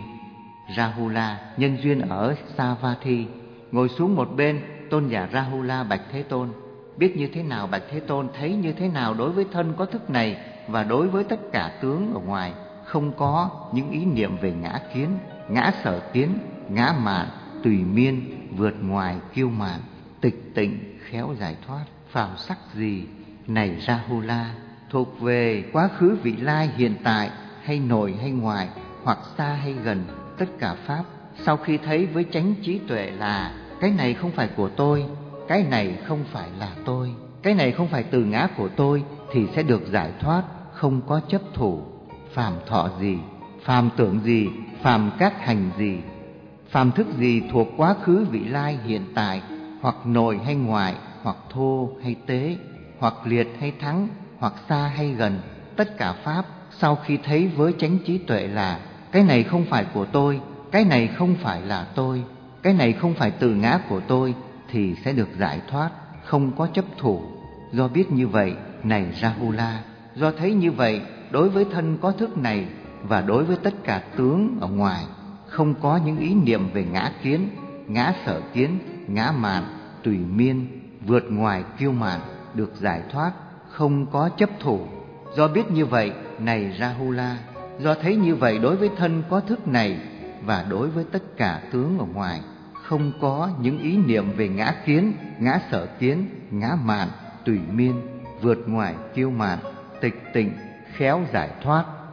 Rahula nhân duyên ở Savatthi. Ngồi xuống một bên, tôn giả Rahula bạch Thế Tôn: biết như thế nào bạch Thế Tôn, thấy như thế nào đối với thân có thức này và đối với tất cả tướng ở ngoài, không có những ý niệm về ngã kiến, ngã sở kiến, ngã mạn tùy miên, vượt ngoài kiêu mạn, tịch tịnh khéo giải thoát. Phàm sắc gì này Rahula, thuộc về quá khứ, vị lai, hiện tại, hay nội hay ngoại, hoặc xa hay gần, tất cả pháp sau khi thấy với chánh trí tuệ là cái này không phải của tôi, cái này không phải là tôi, cái này không phải từ ngã của tôi, thì sẽ được giải thoát, không có chấp thủ. Phàm thọ gì, phàm tưởng gì, phàm các hành gì, phàm thức gì thuộc quá khứ, vị lai, hiện tại, hoặc nội hay ngoại, hoặc thô hay tế, hoặc liệt hay thắng, hoặc xa hay gần, tất cả pháp sau khi thấy với chánh trí tuệ là cái này không phải của tôi, cái này không phải là tôi, cái này không phải từ ngã của tôi, thì sẽ được giải thoát, không có chấp thủ. Do biết như vậy này Rahula, do thấy như vậy đối với thân có thức này và đối với tất cả tướng ở ngoài, không có những ý niệm về ngã kiến, ngã sở kiến, ngã mạn tùy miên, vượt ngoài kiêu mạn, được giải thoát, không có chấp thủ. Do biết như vậy này Rahula, do thấy như vậy đối với thân có thức này và đối với tất cả tướng ở ngoài, không có những ý niệm về ngã kiến, ngã sở kiến, ngã mạn tùy miên, vượt ngoài kiêu mạn, tịch tịnh khéo giải thoát.